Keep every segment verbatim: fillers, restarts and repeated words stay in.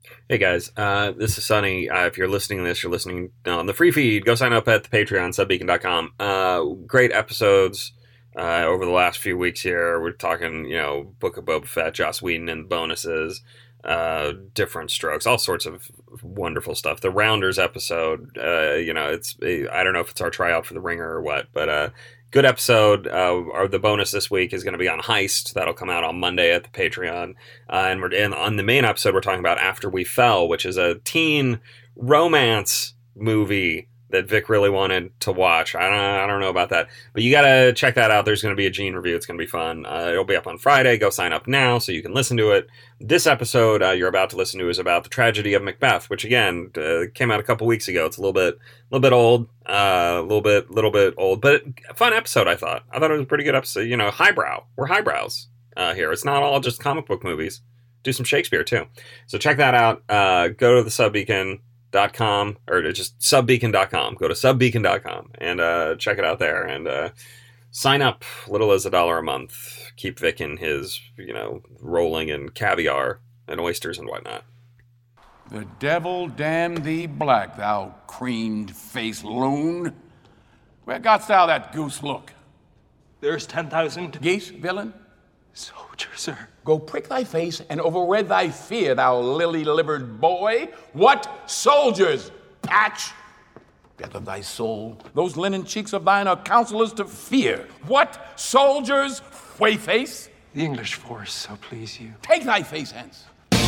Hey guys, uh, this is Sonny. Uh, if you're listening to this, you're listening on the free feed. Go sign up at the Patreon, subbeacon dot com. Uh, great episodes uh, over the last few weeks here. We're talking, you know, Book of Boba Fett, Joss Whedon and bonuses, uh, different strokes, all sorts of wonderful stuff. The Rounders episode, uh, you know, it's I don't know if it's our tryout for the Ringer or what, but uh, good episode. Uh, our, the bonus this week is going to be on Heist. That'll come out on Monday at the Patreon. Uh, and, we're, and on the main episode, we're talking about After We Fell, which is a teen romance movie that Vic really wanted to watch. I don't, I don't know about that, but you got to check that out. There's going to be a Gene review. It's going to be fun. Uh, it'll be up on Friday. Go sign up now so you can listen to it. This episode uh, you're about to listen to is about the tragedy of Macbeth, which again uh, came out a couple weeks ago. It's a little bit, a little bit old, uh, a little bit, little bit old, but a fun episode. I thought. I thought it was a pretty good episode. You know, highbrow. We're highbrows uh, here. It's not all just comic book movies. Do some Shakespeare too. So check that out. Uh, go to the Subbeacon. Dot com or just subbeacon dot com. Go to subbeacon dot com and uh, check it out there and uh, sign up. Little as a dollar a month. Keep Vic in his, you know, rolling in caviar and oysters and whatnot. The devil damn thee black, thou creamed-faced loon. Where gotst thou that goose look? There's ten thousand. Geese, villain? Soldier, sir. Go prick thy face and overred thy fear, thou lily-livered boy. What soldiers, patch? Death of thy soul, those linen cheeks of thine are counselors to fear. What soldiers, whey-face? The English force, so please you. Take thy face hence.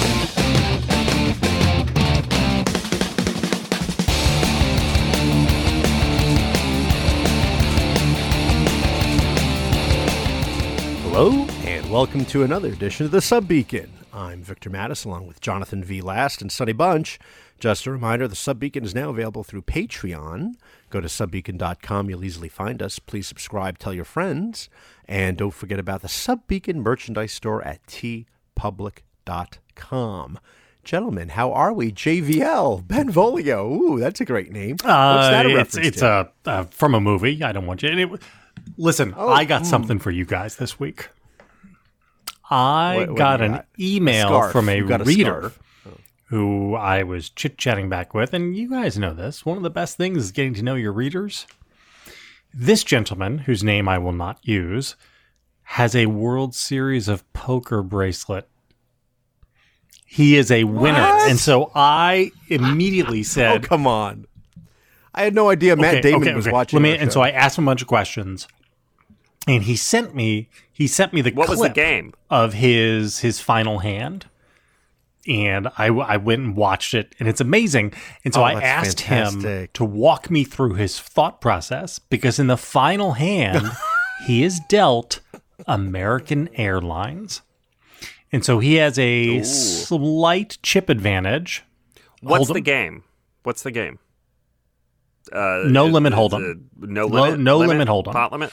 Hello, and welcome to another edition of the Subbeacon. I'm Victor Mattis, along with Jonathan V. Last and Sonny Bunch. Just a reminder, the Subbeacon is now available through Patreon. Go to subbeacon dot com. You'll easily find us. Please subscribe, tell your friends, and don't forget about the Subbeacon merchandise store at t public dot com. Gentlemen, how are we? J V L, Benvolio. Ooh, that's a great name. What's Uh, that a it's reference it's to? uh, uh, from a movie. I don't want you. It, listen, Oh, I got mm. something for you guys this week. I What- what got do you an got? email A scarf. from a You got a reader scarf. who I was chit-chatting back with, and you guys know this. One of the best things is getting to know your readers. This gentleman, whose name I will not use, has a World Series of Poker bracelet. He is a winner. What? And so I immediately Oh, said... come on. I had no idea Matt Okay, Damon okay, was okay. watching Let me, our and show. so I asked him a bunch of questions, and he sent me he sent me the What clip was the game? of his his final hand, and I, I went and watched it, and it's amazing. And so Oh, I that's asked him fantastic. to walk me through his thought process, because in the final hand he is dealt American Airlines, and so he has a slight chip advantage. What's Hold the him. game? What's the game? Uh, No is- limit is hold'em. it No No- limit. no limit hold'em. Pot limit.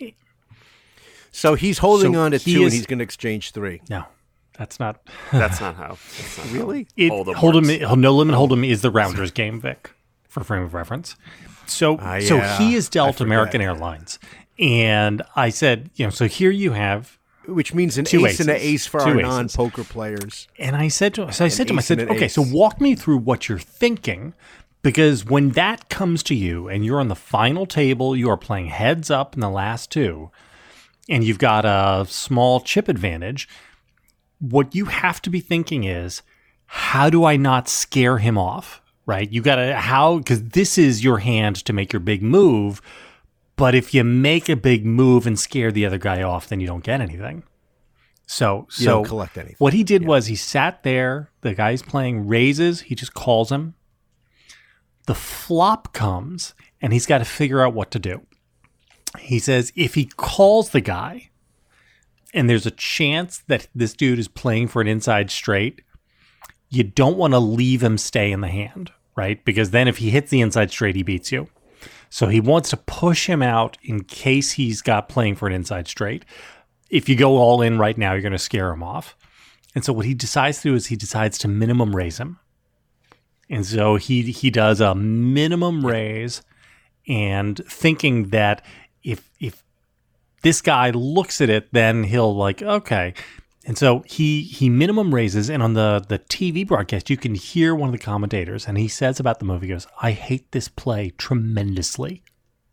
So he's holding So on to he two, is- and he's going to exchange three. No, that's not. That's not how. That's not how Really? It, Hold'em Hold'em, works. no limit hold'em is the Rounders game, Vic, for frame of reference. So, Ah, so yeah. he is I dealt forget. American Airlines, and I said, you know, so here you have, Which means an Two ace and an aces. ace for Two our aces. non-poker players. and I said to, so I said to him, I ace said, and an okay, ace. so walk me through what you're thinking, because when that comes to you, and you're on the final table, you are playing heads up in the last two, and you've got a small chip advantage. What you have to be thinking is, how do I not scare him off? Right? You got to, how, because this is your hand to make your big move. But if you make a big move and scare the other guy off, then you don't get anything. So, You so don't collect anything. what he did was he sat there, the guy's playing raises, he just calls him. The flop comes, and he's got to figure out what to do. He says if he calls the guy, and there's a chance that this dude is playing for an inside straight, you don't want to leave him stay in the hand, right? Because then if he hits the inside straight, he beats you. So he wants to push him out in case he's got playing for an inside straight. If you go all in right now, you're going to scare him off. And so what he decides to do is he decides to minimum raise him. And so he he does a minimum raise, and thinking that if if this guy looks at it, then he'll like, okay. And so he he minimum raises, and on the, the T V broadcast, you can hear one of the commentators, and he says about the movie, he goes, I hate this play tremendously.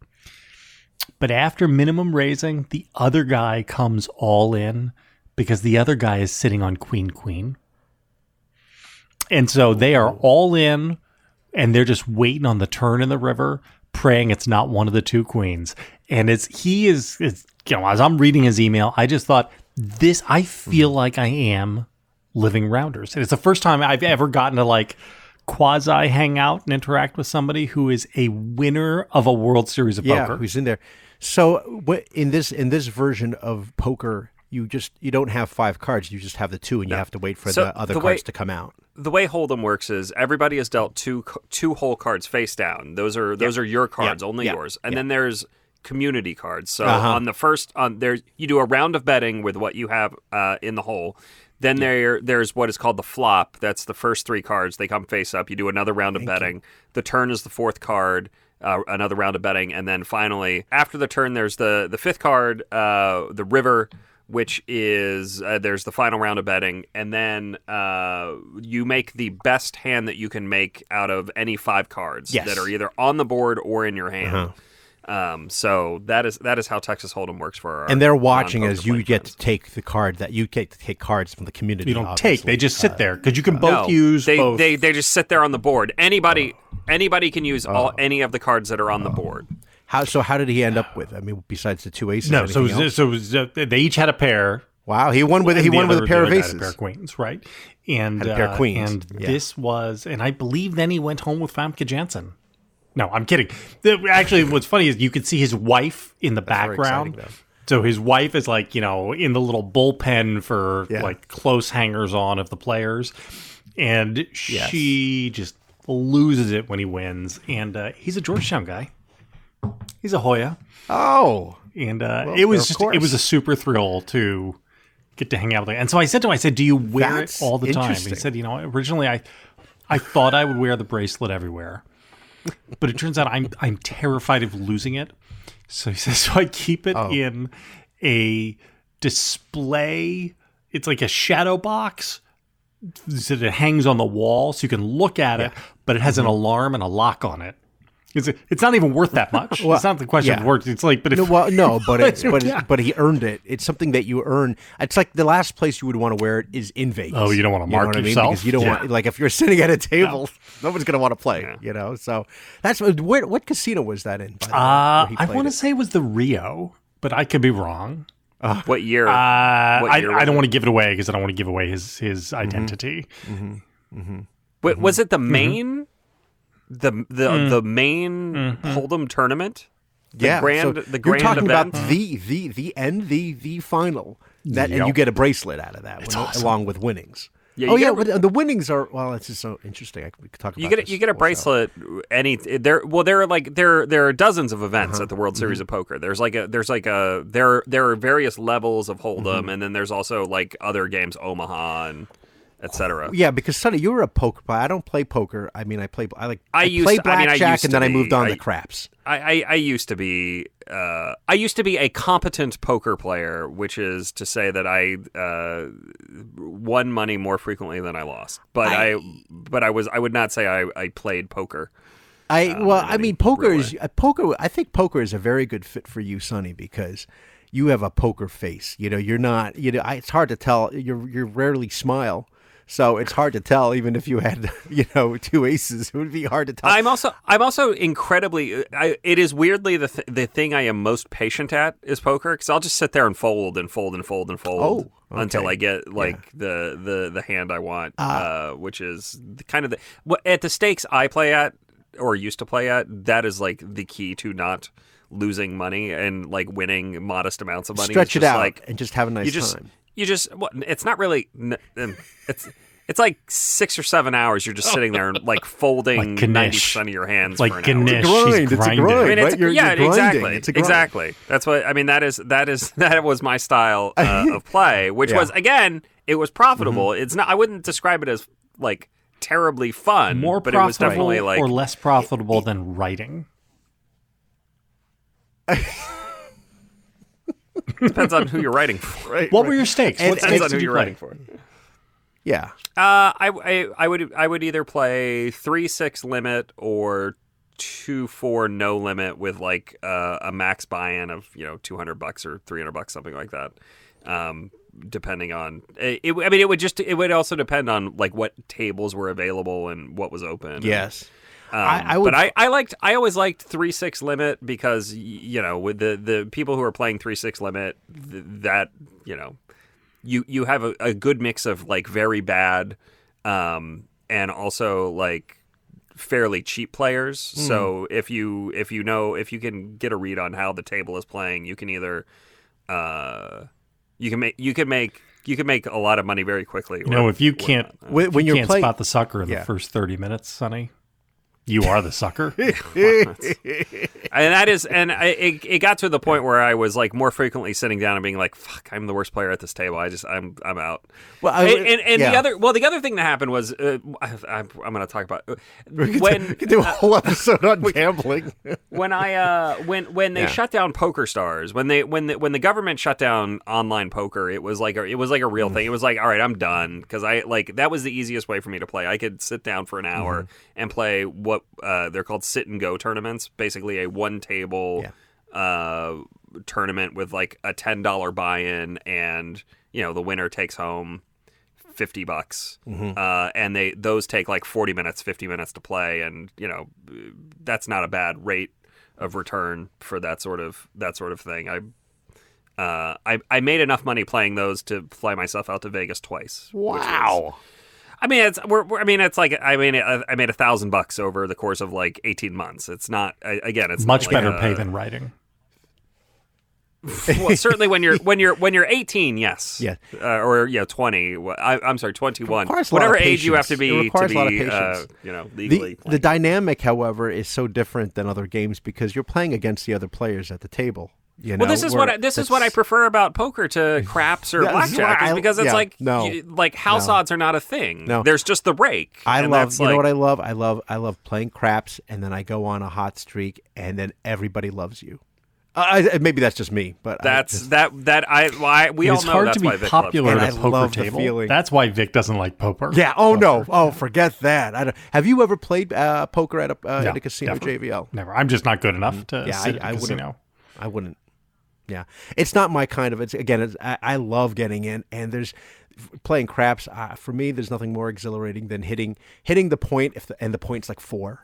But after minimum raising, the other guy comes all in because the other guy is sitting on Queen Queen. And so they are all in, and they're just waiting on the turn in the river, praying it's not one of the two queens. And it's he is, it's, you know, as I'm reading his email, I just thought, this, I feel like I am living Rounders. And it's the first time I've ever gotten to like quasi hang out and interact with somebody who is a winner of a World Series of yeah, Poker. who's in there. So what, in this in this version of poker, you just you don't have five cards. You just have the two, and you have to wait for So the other the cards way- to come out. The way Hold'em works is everybody is dealt two two whole cards face down. Those are those are your cards, Yeah. only Yeah. yours. And Yeah. then there's community cards. So Uh-huh. on the first on there you do a round of betting with what you have uh, in the hole. Then there there's what is called the flop. That's the first three cards. They come face up. You do another round of betting. The turn is the fourth card. Uh, another round of betting, and then finally after the turn, there's the the fifth card, uh, the river, which is uh, there's the final round of betting, and then uh, you make the best hand that you can make out of any five cards Yes. that are either on the board or in your hand. Uh-huh. Um, so that is that is how Texas Hold'em works for our And they're watching non-poker as you playing get friends. to take the card that you get to take cards from the community. You don't obviously. take, they just sit there because you can both No, use they, both. they they just sit there on the board. Anybody anybody can use Oh. all any of the cards that are on the board. How so? How did he end up with? I mean, besides the two aces. no, so, anything it else? was- so it was, uh, they each had a pair. Wow, he won with he And the won with other- a pair the of other guy had aces. a pair of queens, right? And Had a pair of uh, queens, And yeah. this was, and I believe then he went home with Famke Janssen. No, I'm kidding. The- Actually, what's funny is you could see his wife in the very background. exciting, So his wife is like, you know, in the little bullpen for Yeah. like close hangers on of the players. And she just loses it when he wins. And uh, he's a Georgetown guy. He's a Hoya. Oh, And uh, Well, it was of just, course. it was a super thrill to get to hang out with him. And so I said to him, I said, do you wear That's it all the time? He interesting. said, you know, originally I, I thought I would wear the bracelet everywhere, but it turns out I'm, I'm terrified of losing it. So he says, so I keep it Oh. in a display. It's like a shadow box. So it hangs on the wall so you can look at it, but it has Mm-hmm. an alarm and a lock on it. It's, it's not even worth that much. Well, it's not the question yeah. of worth. It's like, but if no, well, no, but it's but Yeah. it's, but he earned it. It's something that you earn. It's like the last place you would want to wear it is in Vegas. Oh, you don't want to know mark what I mean? yourself? Because you don't Yeah. want like if you're sitting at a table, no one's going to want to play. Yeah. You know, so that's where, what casino was that in? By the way, Uh, where he I played want to it? say it was the Rio, but I could be wrong. What year? Uh, I, year I was don't it? want to give it away because I don't want to give away his his Mm-hmm. identity. Wait, was it the Mm-hmm. main, the the Mm. the main Hold'em tournament? The yeah, grand, so the you're grand talking event. about the the the end, the the final. That and Yep. you get a bracelet out of that, It's when- awesome. along with winnings. Yeah, oh you yeah, get a- but the winnings are well. It's just so interesting. I, we could talk about. You get a, this you get a also. bracelet. Any there? Well, there are like there there are dozens of events Uh-huh. at the World Mm-hmm. Series of Poker. There's like a there's like a there there are various levels of Hold'em, Mm-hmm. and then there's also like other games, Omaha and et cetera. Yeah, because Sonny, you were a poker player. I don't play poker. I mean, I play. I like. I I, used play to- I mean, I blackjack, used and to then I be. moved on I- to craps. I, I, I used to be uh, I used to be a competent poker player, which is to say that I uh, won money more frequently than I lost. But I, but I was I would not say I, I played poker. I well, in I any mean, poker real is uh, poker. I think poker is a very good fit for you, Sonny, because you have a poker face. You know, you're not. You know, I, it's hard to tell. You you rarely smile. So it's hard to tell, even if you had, you know, two aces, it would be hard to tell. I'm also I'm also incredibly. I, it is weirdly the th- the thing I am most patient at is poker because I'll just sit there and fold and fold and fold and fold Oh, until okay. I get like the, the the hand I want, uh, which is the, kind of the what at the stakes I play at or used to play at. That is like the key to not losing money and like winning modest amounts of money. Stretch It's it just out like, and just have a nice you just time. you just well, it's not really n- um, it's. It's like six or seven hours. You're just sitting there and like folding Like Ganesh. ninety percent of your hands Like for an Ganesh, hour. It's a she's grind, it's a grinding. grind. I mean, it's Right? You're- yeah, you're grinding. exactly, It's a grind. exactly. That's what I mean. That is that is that was my style uh, of play, which Yeah. was again, it was profitable. It's not. I wouldn't describe it as like terribly fun, More but it was profitable definitely like or less profitable than writing? Depends on who you're writing for. Right, What right. were your stakes? And- what and- stakes Depends on did who you you're play? writing for. Yeah. Uh, I, I I would I would either play three six limit or two four no limit with like uh, a max buy-in of you know two hundred bucks or three hundred bucks, something like that. Um, depending on it, it, I mean, it would just it would also depend on like what tables were available and what was open. Yes. Um, I- I would- but I, I liked I always liked three six limit because y- you know with the, the people who are playing three six limit th- that you know you you have a, a good mix of like very bad um, and also like fairly cheap players. Mm. So if you if you know if you can get a read on how the table is playing, you can either uh, you can make you can make you can make a lot of money very quickly. You know, if you can't When, when you you're can't playing, spot the sucker in Yeah. the first thirty minutes, Sonny, you are the sucker. and that is, and I, it, it got to the point where I was like more frequently sitting down and being like, "Fuck, I'm the worst player at this table. I just, I'm, I'm out." Well, I- and and, and yeah. the other, well, the other thing that happened was, uh, I, I'm, I'm going to talk about we could when do, we could do a whole episode on gambling. when I uh when when they Yeah. shut down Poker Stars, when they when the when the government shut down online poker, it was like a, it was like a real thing. It was like, all right, I'm done, because I like that was the easiest way for me to play. I could sit down for an hour and play what uh, they're called sit and go tournaments, basically a one table uh, tournament with like a ten dollar buy in, and you know the winner takes home fifty bucks, uh, and they those take like forty minutes, fifty minutes to play, and you know that's not a bad rate of return for that sort of that sort of thing. I uh, I I made enough money playing those to fly myself out to Vegas twice. which was- Wow. I mean, it's we're, we're- I mean, it's like I mean, I, I made a thousand bucks over the course of like eighteen months. It's not I, again, it's Much not like better a- pay than writing. well, certainly when you're when you're when you're eighteen, yes, Yeah. uh, or yeah, twenty. Well, I, I'm sorry, twenty-one. It requires a lot of Whatever age you have to patience. be It requires to a lot of be, uh, patience. you know, legally. The, playing. the dynamic, however, is so different than other games because you're playing against the other players at the table. You know, well, this is what where I, this is what I that's- prefer about poker to craps or Yeah, this is blackjack, why is I- because it's yeah, like no, you- like house no. odds are not a thing. No. There's just the rake. I and love. that's You know like- what I love? I love. I love playing craps, and then I go on a hot streak, and then everybody loves you. Uh, I, maybe that's just me, but I That's just- that that I why we all It's know hard that's to be why Vic popular loves at And a I poker love the table. feeling. That's why Vic doesn't like poker. Yeah. Oh no. Oh, forget that. I don't, have you ever played uh, poker at a uh, No, at a casino, never. J V L? Never. I'm just not good enough to Yeah, sit I- at I a wouldn't- casino. I wouldn't. Yeah, it's not my kind of. It's again. It's, I, I love getting in, and there's playing craps. Uh, for me, there's nothing more exhilarating than hitting hitting the point. If the, and the point's like four.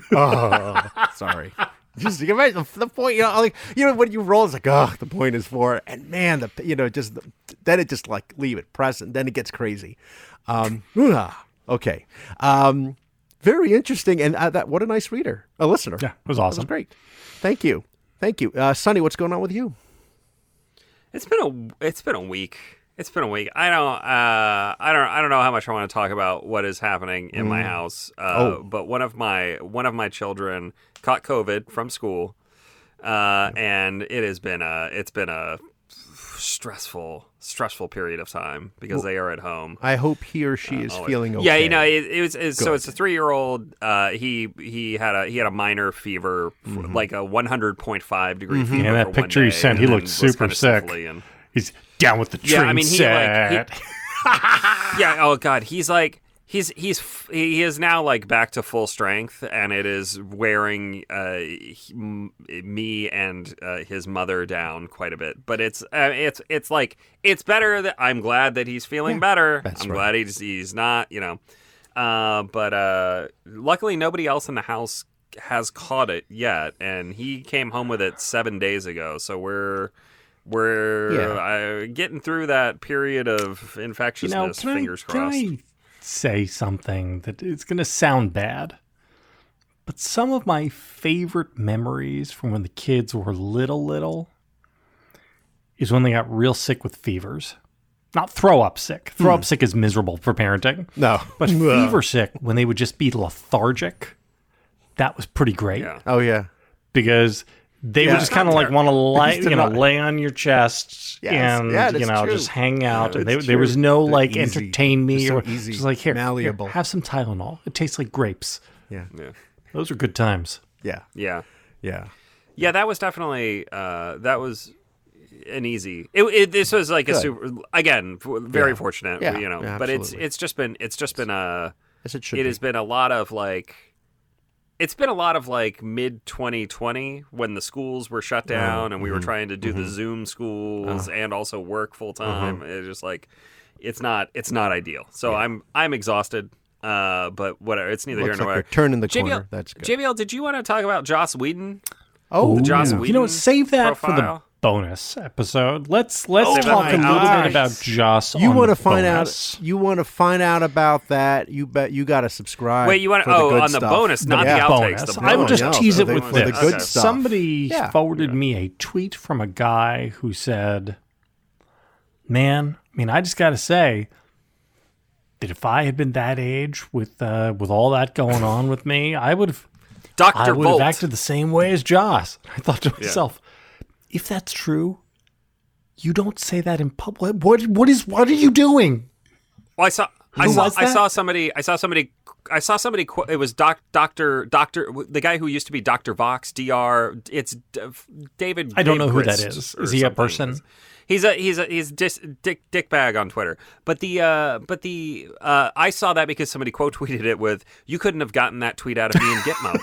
Oh, sorry. Just you imagine the, the point. You know, like you know when you roll, it's like oh, the point is four, and man, the you know just the, then it just like leave it press, and then it gets crazy. Um, okay, um, very interesting, and uh, that what a nice reader, a listener. Yeah, it was That awesome. was great. Thank you, thank you, uh, Sonny. What's going on with you? It's been a it's been a week. It's been a week. I don't uh I don't I don't know how much I want to talk about what is happening in my house. Uh Oh. but one of my one of my children caught COVID from school. Uh and it has been a it's been a stressful stressful period of time because they are at home. I hope he or she is Oh, feeling okay. Yeah, you know, it, it was it's, so Good. it's a three year old. Uh, he he had a he had a minor fever, f- Mm-hmm. like a one hundred point five degree fever. Yeah, that for one picture you day, sent, he and looked then was super kinda sick. sniffly and- He's down with the train Yeah, I mean, he, like, set. he- yeah. Oh God, he's like he's he's f- he is now like back to full strength, and it is wearing uh, he- m- me and uh, his mother down quite a bit. But it's uh, it's it's like it's better that I'm glad that he's feeling better. that's I'm right. glad he's he's not you know. Uh, but uh, luckily, nobody else in the house has caught it yet, and he came home with it seven days ago. So we're. We're Yeah. uh, getting through that period of you infectiousness. know, can fingers I, can crossed. I say something that it's going to sound bad? But some of my favorite memories from when the kids were little, little, is when they got real sick with fevers. Not throw up sick. Throw Hmm. up sick is miserable for parenting. No. But fever sick, when they would just be lethargic, that was pretty great. Yeah. Oh yeah. Because they Yeah. would just kind of like want to lay, Used to you know, not- lay on your chest Yes. and Yeah, you that's know true. just hang out. Yeah, and they, it's there was true. no They're like easy. entertain me They're or so easy, just like here, malleable. here, have some Tylenol. It tastes like grapes. Yeah. Yeah. Those are good times. Yeah. Yeah. Yeah. Yeah, that was definitely uh, that was an easy. It, it this was like a Good. super again very Yeah. fortunate. Yeah, you know, yeah, but it's absolutely. it's just been it's just been a As it should it be. has been a lot of like. It's been a lot of like mid twenty twenty when the schools were shut down and we were trying to do the Zoom schools and also work full time. It's just like it's not it's not ideal. So I'm I'm exhausted. Uh, but whatever. It's neither Looks here nor like there. we're turning the J B L, corner. That's good. J B L, did you want to talk about Joss Whedon? Oh, The Joss yeah. Whedon You know, save that for the profile? bonus episode. Let's let's Oh talk my a little gosh. bit about Joss. You want want to find out? You want to find out about that? You bet you got to subscribe. Wait, you want for the oh good on the stuff. bonus, not Yeah. the outtakes. bonus. The I will bonus. just No, tease for it the- with for this. the good Okay. stuff. Somebody Yeah. forwarded me a tweet from a guy who said, "Man, I mean, I just got to say that if I had been that age with uh, with all that going on with me, I would have I Doctor would Bolt. have acted the same way as Joss." I thought to myself, if that's true, you don't say that in public. What what is what are you doing? Well, I saw. I Who saw. was I that? saw somebody. I saw somebody. I saw somebody. qu- It was doc, Doctor Doctor the guy who used to be Doctor Vox. D R. It's D- David. I don't know who that Grist is. or Is he a something. person? He's a he's a he's dis, dick dick bag on Twitter. But the uh, but the uh, I saw that because somebody quote tweeted it with "You couldn't have gotten that tweet out of me in Gitmo."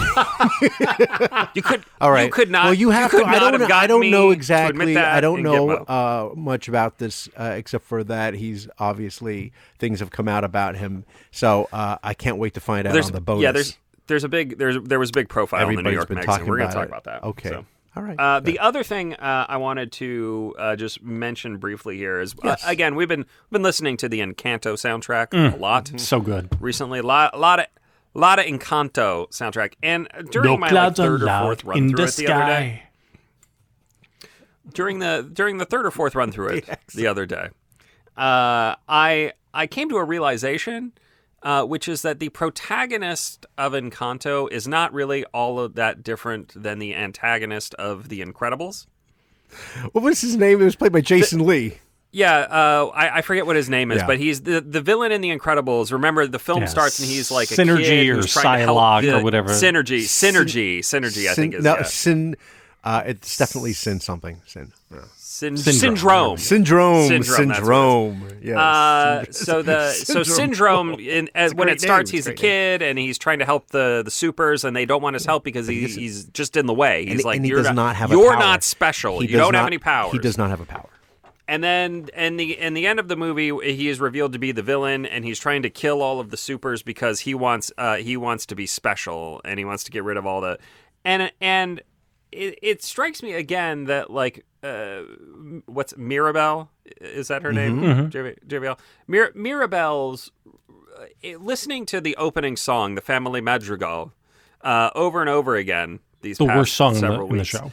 you could. All right. You could not. Well, you have could to. I not don't. have know- I gotten don't me know to exactly. admit that I don't in know Gitmo. uh, much about this, uh, except for that he's obviously things have come out about him. So uh, I can't wait to find out There's on the bonus. yeah. There's there's a big there's there was a big profile in the New Everybody's York been Magazine. talking We're going about to talk it. about that. Okay. So. All right. Uh, the Good. other thing uh, I wanted to uh, just mention briefly here is uh, again we've been been listening to the Encanto soundtrack a lot So good. recently. A lot, a lot of lot of Encanto soundtrack, and during No my like, clouds third or allowed fourth run in through the it the other day, sky. during the during the third or fourth run through it the other day, uh, I I came to a realization. Uh, which is that the protagonist of Encanto is not really all of that different than the antagonist of The Incredibles. What was his name? It was played by Jason Lee. Yeah, uh, I, I forget what his name is, Yeah. but he's the, the villain in The Incredibles. Remember, the film Yeah, starts and he's like a Synergy kid or who's trying to help Psylocke the- or whatever. Synergy, synergy, synergy. I Sin, think is no, yeah. sin. Uh, it's definitely sin something. Sin. Yeah. Syn- Syndrome. syndrome. Syndrome. Syndrome, that's Syndrome. Yes. Uh, so the so syndrome in, as, when great it starts, name. he's a It's a great kid and he's trying to help the, the supers, and they don't want his help because he, he's just in the way. He's And- like, and he you're does not, not have a you're power. not special. He you does don't have not- any powers. He does not have a power. And then, in the in the end of the movie, he is revealed to be the villain, and he's trying to kill all of the supers because he wants uh, he wants to be special, and he wants to get rid of all the, and and it, it strikes me again that like uh, what's Mirabelle, is that her name? J B L Mir- Mirabelle's uh, listening to the opening song, the Family Madrigal, uh, over and over again. These The past worst song in the, several in the weeks. show.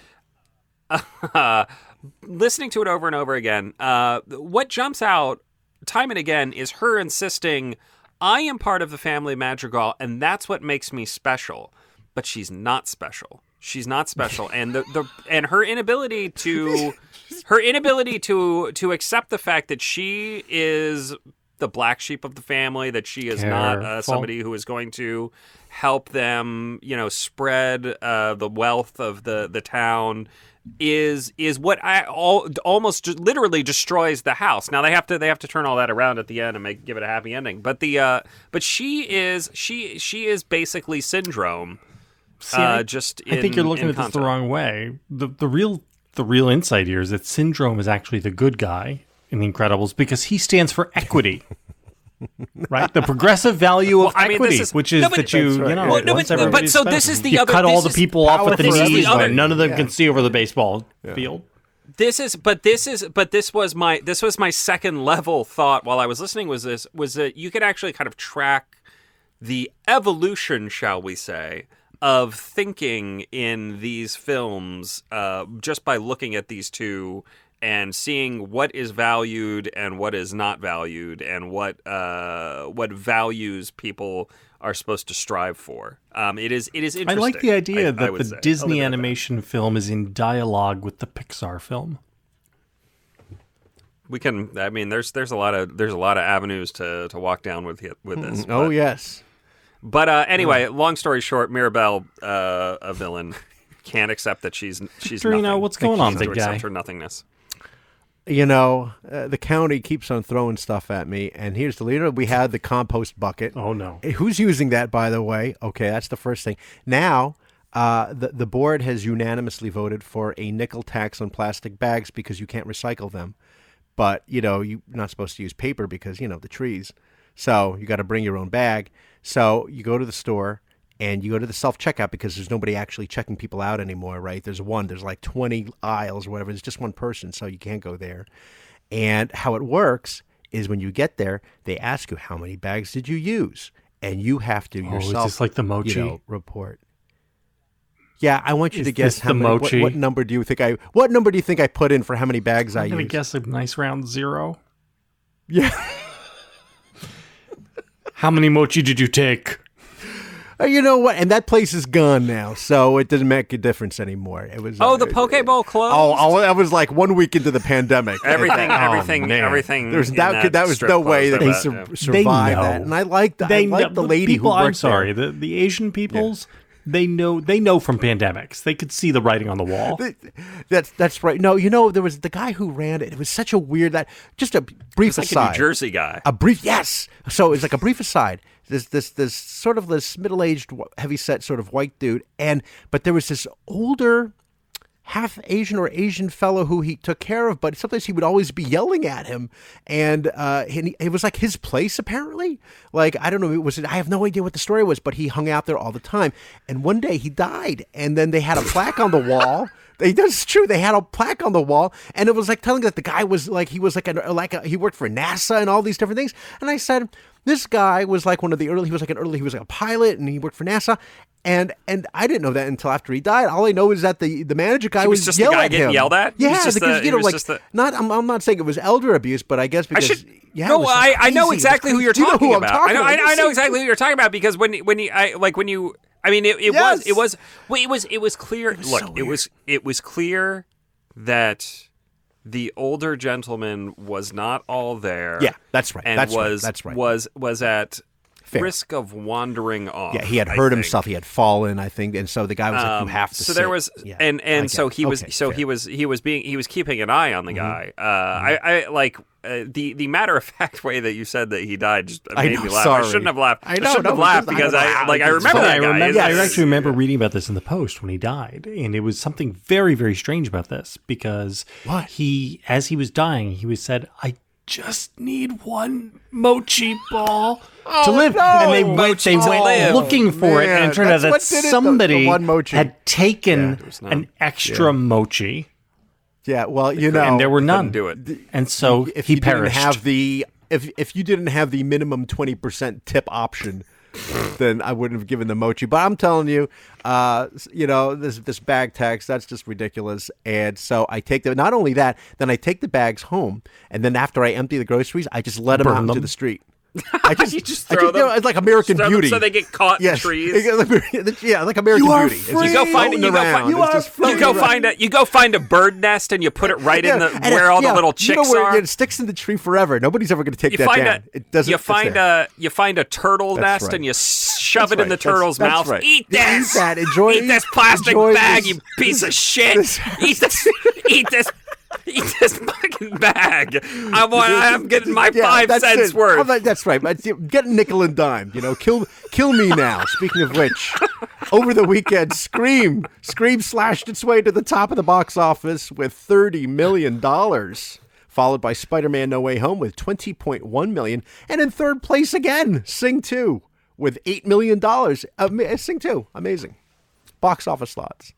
uh, listening to it over and over again, uh, what jumps out time and again is her insisting, I am part of the family madrigal, and that's what makes me special. But she's not special. She's not special, and the, the and her inability to her inability to to accept the fact that she is the black sheep of the family, that she is not uh, Careful. somebody who is going to help them, you know, spread uh, the wealth of the the town, is is what I all, almost ju- literally destroys the house. Now they have to they have to turn all that around at the end and make give it a happy ending. But the uh, but she is she she is basically Syndrome. See, uh, I, just I think in- you're looking in at this the content. wrong way. The the real the real insight here is that Syndrome is actually the good guy in The Incredibles because he stands for equity. Right, the progressive value of Well, I mean, equity, this is- which is no, but- that you, That's right. you know, Well, no, once but- but- everybody's so special. this is the you other- cut all this the is- people off power at the for knees everybody. when none of them Yeah. can see over the baseball field. This is but this is but this was my this was my second level thought while I was listening was this was that you could actually kind of track the evolution, shall we say, of thinking in these films uh, just by looking at these two and seeing what is valued and what is not valued and what uh, what values people are supposed to strive for. Um, it is it is I interesting. like the idea I- I that would the say. I'll Disney leave it at that. animation film is in dialogue with the Pixar film. We can. I mean, there's there's a lot of there's a lot of avenues to, to walk down with it- with this. Oh but, yes. But uh, anyway, long story short, Mirabelle, uh, a villain, can't accept that she's she's Victorino, nothing. what's going on, She big has to accept guy? her nothingness. you know, uh, the county keeps on throwing stuff at me. And here's the leader. We had the compost bucket. Oh, no. Who's using that, by the way? Okay, that's the first thing. Now, uh, the, the board has unanimously voted for a nickel tax on plastic bags because you can't recycle them. But, you know, you're not supposed to use paper because, you know, the trees. So you got to bring your own bag. So you go to the store and you go to the self-checkout because there's nobody actually checking people out anymore, right? There's one. There's like twenty aisles or whatever. There's just one person, so you can't go there. And how it works is when you get there, they ask you, how many bags did you use? And you have to Oh, yourself, is this like the mochi? you know, report. Yeah, I want you Is to guess this how the many, what, mochi? what number do you think I what number do you think I put in for how many bags I I'm going to used? guess a nice round zero. Yeah. How many mochi did you take? Uh, You know what? And that place is gone now, so it doesn't make a difference anymore. It was Oh, uh, the Poke Bowl closed. Oh, oh, that was like one week into the pandemic. everything, Oh, everything, man. everything. There's in that, that, that was strip no way closed, that I they bet, sur- yeah. survived know. that. And I like the, They I like know, the lady people, who worked I'm sorry, there. the, the Asian peoples, they know they know from pandemics. They could see the writing on the wall. That's that's right. No, you know there was the guy who ran it. It was such a weird that just a brief It's like aside. a New Jersey guy. A brief, yes. So it's like a brief aside. This, this, this sort of this middle-aged, heavy-set sort of white dude, and but there was this older, half Asian or Asian fellow who he took care of, but sometimes he would always be yelling at him, and uh, and he, it was like his place apparently. Like I don't know, it was I have no idea what the story was, but he hung out there all the time. And one day he died, and then they had a plaque on the wall. They, that's true. They had a plaque on the wall, and it was like telling that the guy was like he was like a like a, he worked for NASA and all these different things. And I said, this guy was like one of the early. He was like an early. He was like a pilot, and he worked for NASA. And and I didn't know that until after he died. All I know is that the, the manager guy He was was, just the yelling guy at getting him. yelled at? He was Yeah, just because the- you he know, was like just the- not. I'm, I'm not saying it was elder abuse, but I guess I because should. yeah, it no, was so I, I know crazy. It was exactly who crazy. you're You know talking who I'm about. talking I know, I, about. I know exactly who you're talking about because when when you I like when you I mean it, it Yes. was it was well, it was it was clear. was look, so it weird. was it was clear that the older gentleman was not all there. Yeah, that's right. And That's right. was That's right. was was at Fair. risk of wandering off. Yeah, he had I hurt think. himself. He had fallen, I think, and so the guy was like, Um, "You have to." so sit. there was, Yeah, and I and get so it. he was, Okay, so fair. Mm-hmm. he was, he was being, he was keeping an eye on the guy. Uh, I, I like uh, the the matter of fact way that you said that he died just I made know, me laugh. sorry. I shouldn't have laughed. I know, shouldn't no, have laughed because I because don't I, know. like I It's remember funny, that I guy. remember. I It's- actually remember reading about this in the Post when he died, and it was something very, very strange about this because What? he, as he was dying, he was said, "I just need one mochi ball to live," no. and they went, Mochi they to went live. looking for it, and Man, it turned out that's that what did it, the- the somebody one mochi. had taken was none. an extra mochi, Yeah, well, you know, and there were none. do it. and so if he you perished. didn't have the if if you didn't have the minimum twenty percent tip option, then I wouldn't have given the mochi. But I'm telling you, uh, you know, this this bag tax, that's just ridiculous. And so I take the not only that, then I take the bags home, and then after I empty the groceries, I just let them Burn out into them? the street. I just You just I throw you know, them- it's like American throw them Beauty. so they get caught in yes. trees. Yeah, like American You are Beauty. It's free. just You go find it. floating You go around. find. You, It's just floating go around. find a. You go find a bird nest and you put it right in the and where it- all yeah, the little you chicks know where are. It sticks in the tree forever. Nobody's ever going to take You that find down. a. It doesn't. You it's find there. a. You find a turtle That's nest right. and you shove That's it in the right. That's- turtle's that's mouth. right. Eat Yeah, this. eat that. Enjoy- Eat this plastic enjoy bag, this- you piece of shit. this- Eat this. Eat this. Eat this fucking bag. I want. I'm getting my Yeah, five that's cents it. worth. How about- that's right. But get nickel and dime. You know, kill kill me now. Speaking of which, over the weekend, Scream Scream slashed its way to the top of the box office with thirty million dollars, followed by Spider-Man: No Way Home with twenty point one million dollars, and in third place again, Sing two with eight million dollars. Ama- Sing two, amazing box office slots.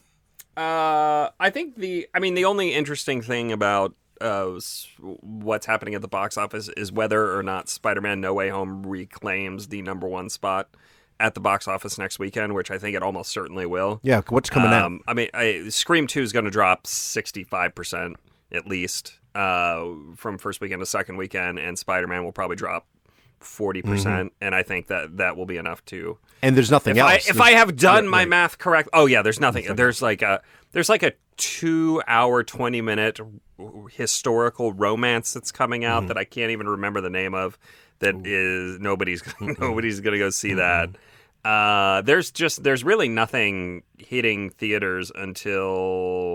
Uh, I think the. I mean, the only interesting thing about uh, s- what's happening at the box office is whether or not Spider-Man: No Way Home reclaims the number one spot at the box office next weekend, which I think it almost certainly will. Yeah, what's coming out? Um, I mean, I, Scream two is going to drop sixty-five percent at least uh, from first weekend to second weekend, and Spider-Man will probably drop forty percent, and I think that that will be enough to. And there's nothing If I, else. if There's- I have done yeah, my right. math correct, oh yeah, there's nothing. There's like a there's like a two hour twenty minute historical romance that's coming out Mm-hmm. that I can't even remember the name of. That is nobody's nobody's gonna go see that. Uh, there's just there's really nothing hitting theaters until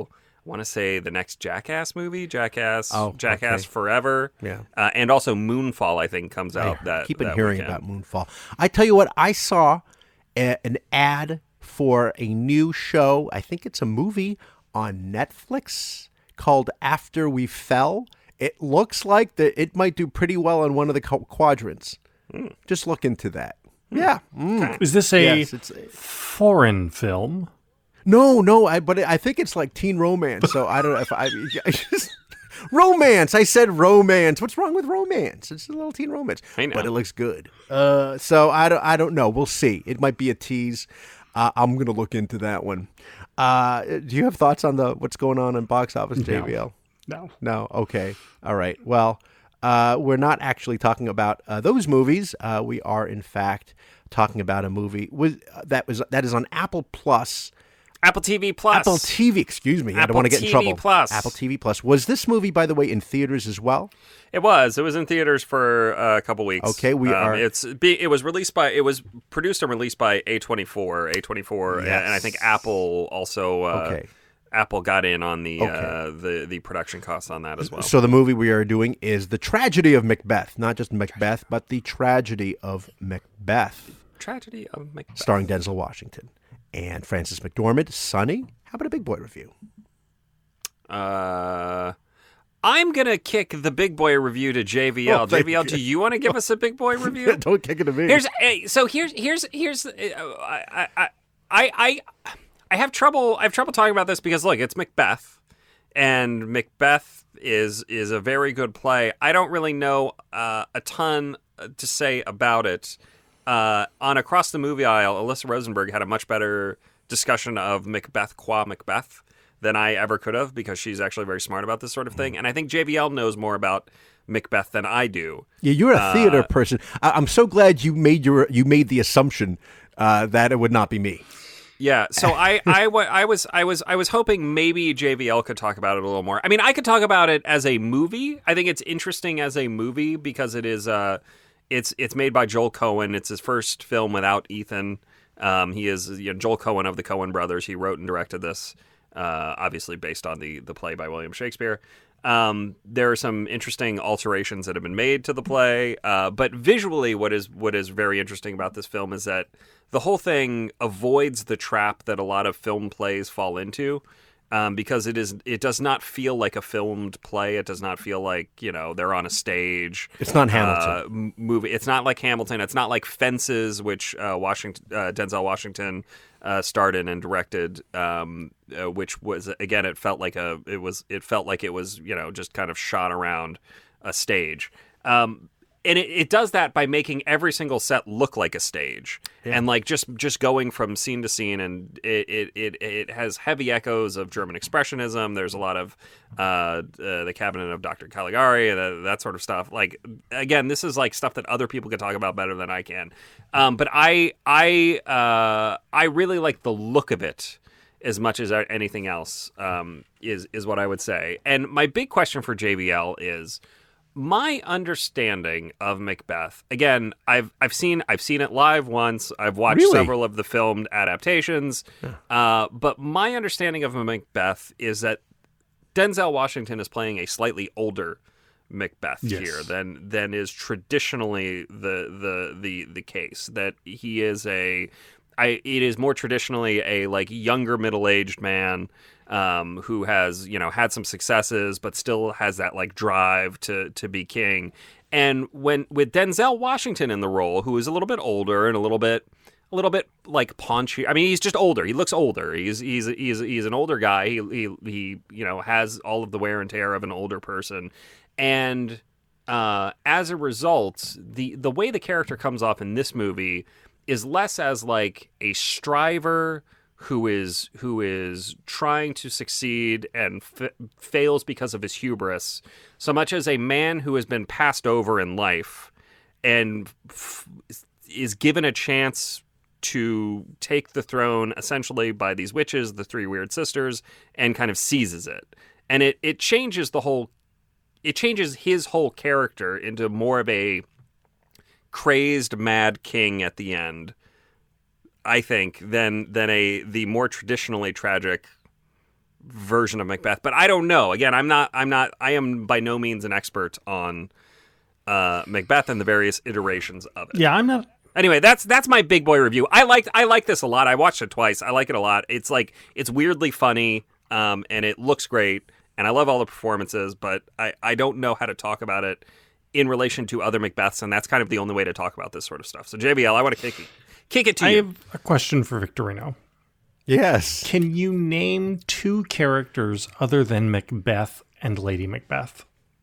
want to say the next Jackass movie, Jackass, Oh, Jackass okay. Forever, Yeah. uh, and also Moonfall. I think comes out I that. keep on that hearing weekend. about Moonfall. I tell you what, I saw a, an ad for a new show. I think it's a movie on Netflix called After We Fell. It looks like that it might do pretty well on one of the qu- quadrants. Mm. Just look into that. Mm. Yeah. Mm. Is this a Yes, it's a- foreign film? No, no, I but I think it's like teen romance. So I don't know if I, I just romance. I said romance. What's wrong with romance? It's a little teen romance, I know. but it looks good. Uh, so I don't, I don't know. We'll see. It might be a tease. Uh, I'm gonna look into that one. Uh, do you have thoughts on the what's going on in box office, J V L? No. No. Okay. All right. Well, uh, we're not actually talking about uh, those movies. Uh, we are, in fact, talking about a movie with uh, that was that is on Apple Plus. Apple T V Plus. Apple T V, excuse me. I don't Apple want to get in T V trouble. Plus. Apple T V Plus. Was this movie, by the way, in theaters as well? It was. It was in theaters for uh, a couple weeks. Okay, we um, are- It's be- it was released by. It was produced and released by A twenty-four. A twenty-four, Yes. and I think Apple also. Uh, Okay. Apple got in on the Okay. uh, the the production costs on that as well. So the movie we are doing is The Tragedy of Macbeth. Not just Macbeth, but The Tragedy of Macbeth, Tragedy of Macbeth. starring Denzel Washington and Frances McDormand. Sonny, how about a big boy review? Uh, I'm gonna kick the big boy review to J V L. Oh, thank J V L, do you want to give us a big boy review? Don't kick it to me. Here's eh, so here's here's here's uh, I, I I I I have trouble I have trouble talking about this because look, it's Macbeth, and Macbeth is is a very good play. I don't really know uh, a ton to say about it. Uh, on Across the Movie Aisle, Alyssa Rosenberg had a much better discussion of Macbeth qua Macbeth than I ever could have because she's actually very smart about this sort of thing. And I think J V L knows more about Macbeth than I do. Yeah, you're a theater person. I- I'm so glad you made your you made the assumption uh, that it would not be me. Yeah, so I, I, wa- I was I was I was hoping maybe J V L could talk about it a little more. I mean, I could talk about it as a movie. I think it's interesting as a movie because it is uh it's it's made by Joel Cohen. It's his first film without Ethan. Um, he is you know, Joel Cohen of the Coen brothers. He wrote and directed this, uh, obviously based on the the play by William Shakespeare. Um, there are some interesting alterations that have been made to the play, uh, but visually, what is what is very interesting about this film is that the whole thing avoids the trap that a lot of film plays fall into, um, because it is it does not feel like a filmed play. It does not feel like you know they're on a stage. It's not Hamilton. Uh, m- movie. It's not like Hamilton. It's not like Fences, which uh, Washington uh, Denzel Washington uh, starred in and directed, um, uh, which was again it felt like a it was it felt like it was you know just kind of shot around a stage. Um, and it, it does that by making every single set look like a stage, and like just just going from scene to scene, and it it, it, it has heavy echoes of German expressionism. There's a lot of uh, uh, the Cabinet of Doctor Caligari, that, that sort of stuff. Like again, this is like stuff that other people can talk about better than I can. Um, but I I uh, I really like the look of it as much as anything else. Um, is is what I would say. And my big question for J V L is, my understanding of Macbeth, again, I've I've seen I've seen it live once. I've watched Really? several of the filmed adaptations. Uh, but my understanding of Macbeth is that Denzel Washington is playing a slightly older Macbeth Yes. here than than is traditionally the the the the case. That he is a I it is more traditionally a like younger middle-aged man um, who has, you know, had some successes, but still has that like drive to to be king. And when with Denzel Washington in the role, who is a little bit older and a little bit a little bit like paunchy. I mean, he's just older. He looks older. He's he's he's he's an older guy. He he he you know has all of the wear and tear of an older person, and uh, as a result, the the way the character comes off in this movie is less as like a striver who is who is trying to succeed and f- fails because of his hubris, so much as a man who has been passed over in life and f- is given a chance to take the throne essentially by these witches, the three weird sisters, and kind of seizes it. And it it changes the whole it changes his whole character into more of a crazed mad king at the end, I think, than than a the more traditionally tragic version of Macbeth, but I don't know. Again, I'm not. I'm not. I am by no means an expert on uh, Macbeth and the various iterations of it. Yeah, I'm not. Anyway, that's that's my big boy review. I like I like this a lot. I watched it twice. I like it a lot. It's like it's weirdly funny, um, and it looks great, and I love all the performances. But I, I don't know how to talk about it in relation to other Macbeths, and that's kind of the only way to talk about this sort of stuff. So J B L, I want to kick it, kick it to I you. have a question for Victorino. Yes. Can you name two characters other than Macbeth and Lady Macbeth?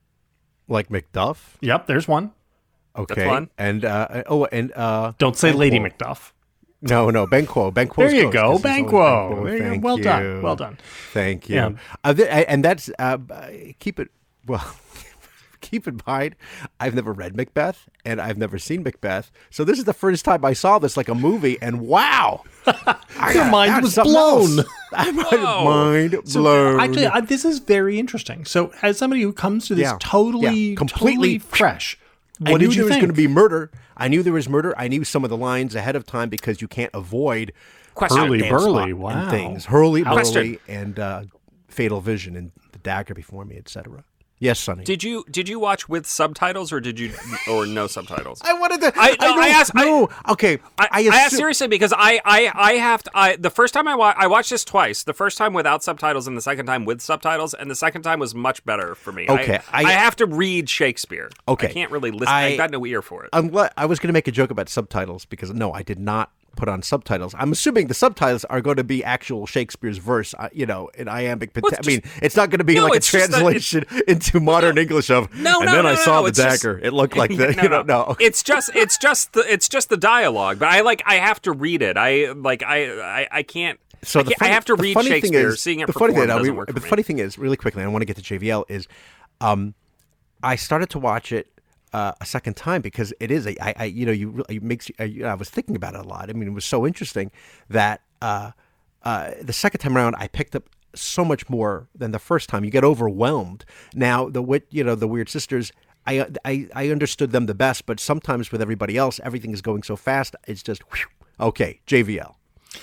Like Macduff? Yep, there's one. Okay. one. And, uh, oh, and, uh, Don't say Banquo. Lady Macduff. No, no, Banquo. Banquo. There you go, Banquo. There you go. Thank Well you. done. Well done. Thank you. Yeah. Uh, th- and that's, uh, keep it, well, keep in mind, I've never read Macbeth and I've never seen Macbeth. So this is the first time I saw this like a movie, and wow. Your mind That's was something blown. else. My mind So, blown. Actually, I, this is very interesting. So, as somebody who comes to this Yeah. totally, Yeah. Completely totally fresh, I what knew did you there was think? going to be murder. I knew there was murder. I knew some of the lines ahead of time because you can't avoid Question. Hurley Dan Burley, Slott wow. and things. Hurley Question. Burley and uh, Fatal Vision and The Dagger Before Me, et cetera. Yes, Sonny. Did you did you watch with subtitles or did you or no subtitles? I wanted to. I- I, no, I know- asked- I- No, okay. I, I, assume- asked seriously because I, I, I have to. I, the first time I wa- I watched this twice. The first time without subtitles, and the second time with subtitles. And the second time was much better for me. Okay, I, I- I have to read Shakespeare. Okay. I can't really listen. I, I- have got no ear for it. I'm glad, I was going to make a joke about subtitles because no, I did not put on subtitles. I'm assuming the subtitles are going to be actual Shakespeare's verse, uh, you know, in iambic. Well, it's I mean, just- it's not going to be No, like a it's just that translation into modern English of. No, and no, then no, I no, saw no, the it's just- dagger. It looked like the. no, you know, no. no. It's just it's just the it's just the dialogue. But I like I have to read it. I like I I, I can't. So I, the can't- funny, I have to the read funny thing Shakespeare. Is, Seeing it the funny performed thing, doesn't we- work for the me. funny thing is, really quickly, I want to get to J V L. Is, um, I started to watch it uh, a second time because it is a, I, I you know, you really- it makes you, I, I was thinking about it a lot. I mean, it was so interesting that uh, uh, the second time around, I picked up so much more than the first time. You get overwhelmed. Now, the wit, you know, the Weird Sisters. I, I I understood them the best, but sometimes with everybody else, everything is going so fast. It's just whew, okay. J V L.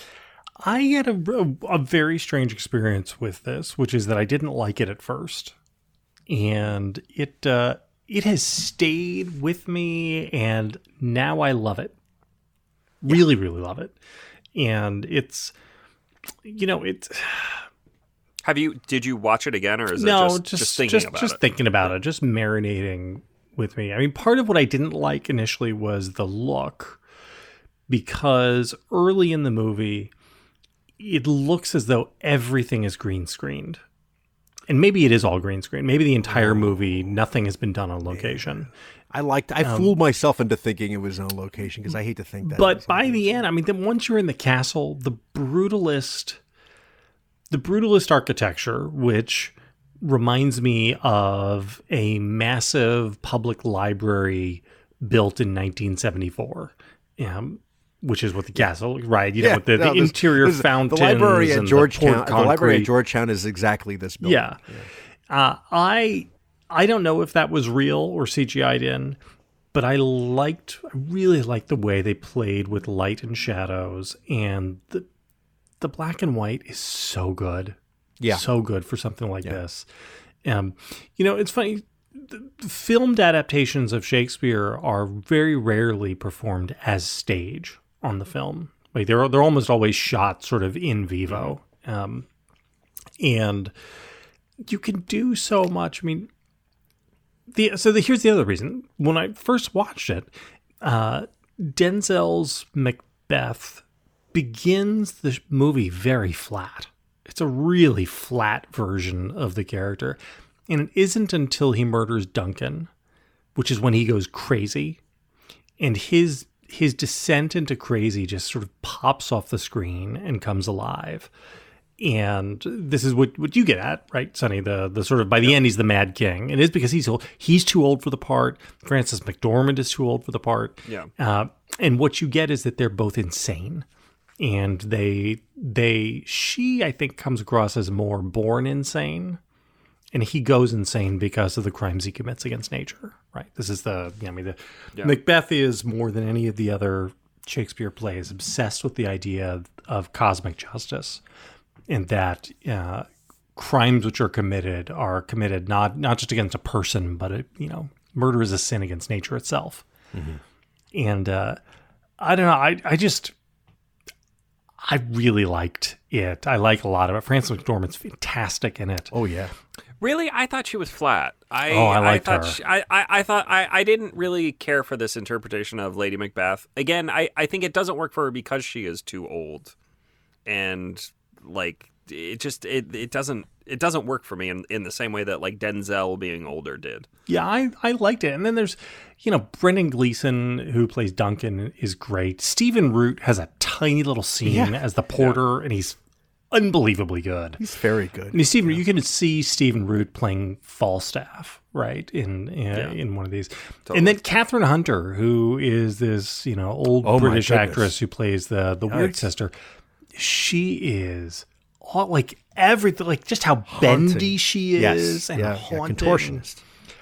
I had a, a very strange experience with this, which is that I didn't like it at first, and it uh, it has stayed with me, and now I love it. Really, really love it, and it's you know it's Have you? Did you watch it again, or is no it just, just just thinking just, about just it? thinking about it, just marinating with me. I mean, part of what I didn't like initially was the look, because early in the movie, it looks as though everything is green screened. And maybe it is all green screen. Maybe the entire movie, nothing has been done on location. I liked. I fooled myself into thinking it was on location because I hate to think that. it But was on by location. the end, I mean, then once you're in the castle, the brutalist, the brutalist architecture, which reminds me of a massive public library built in nineteen seventy-four. Um, which is what the castle, right? You know, with the, no, the this- interior this is- fountains. The library at and Georgetown. The, The, poured library at concrete. Georgetown is exactly this building. Yeah. Uh, I I don't know if that was real or C G I'd in, but I liked, I really liked the way they played with light and shadows, and the the black and white is so good. Yeah. So good for something like this. Um, you know, it's funny. The the filmed adaptations of Shakespeare are very rarely performed as stage on the film. Like they're they're almost always shot sort of in vivo, um, and you can do so much. I mean, the so the, here's the other reason. When I first watched it, uh, Denzel's Macbeth begins the movie very flat. It's a really flat version of the character. And it isn't until he murders Duncan, which is when he goes crazy, and his his descent into crazy just sort of pops off the screen and comes alive. And this is what, what you get at, right, Sonny? The the sort of by the end he's the Mad King. And it is because he's old. He's too old for the part. Frances McDormand is too old for the part. Yeah. Uh, and what you get is that they're both insane. And they they she I think comes across as more born insane. And he goes insane because of the crimes he commits against nature, right? This is the, I mean, the Yeah. Macbeth is more than any of the other Shakespeare plays obsessed with the idea of, of cosmic justice, and that uh, crimes which are committed are committed not not just against a person, but it, you know, murder is a sin against nature itself. Mm-hmm. And uh, I don't know. I I just I really liked it. I like a lot of it. Frances McDormand's fantastic in it. Oh yeah. Really, I thought she was flat. I, oh, I liked I thought her. She, I, I, I thought I, I didn't really care for this interpretation of Lady Macbeth. Again, I, I think it doesn't work for her because she is too old, and like it just it, it doesn't it doesn't work for me in, in the same way that like Denzel being older did. Yeah, I, I liked it. And then there's, you know, Brendan Gleeson, who plays Duncan, is great. Stephen Root has a tiny little scene Yeah. as the porter, yeah. and he's unbelievably good. He's very good. I mean, Stephen, yeah. you can see Stephen Root playing Falstaff, right, in in, yeah. in one of these. Totally. And then Catherine Hunter, who is this, you know, old oh British actress who plays the, the weird sister. She is all, like everything, like just how haunting. bendy she is yes. and yeah. haunting. Yeah. Contortionist.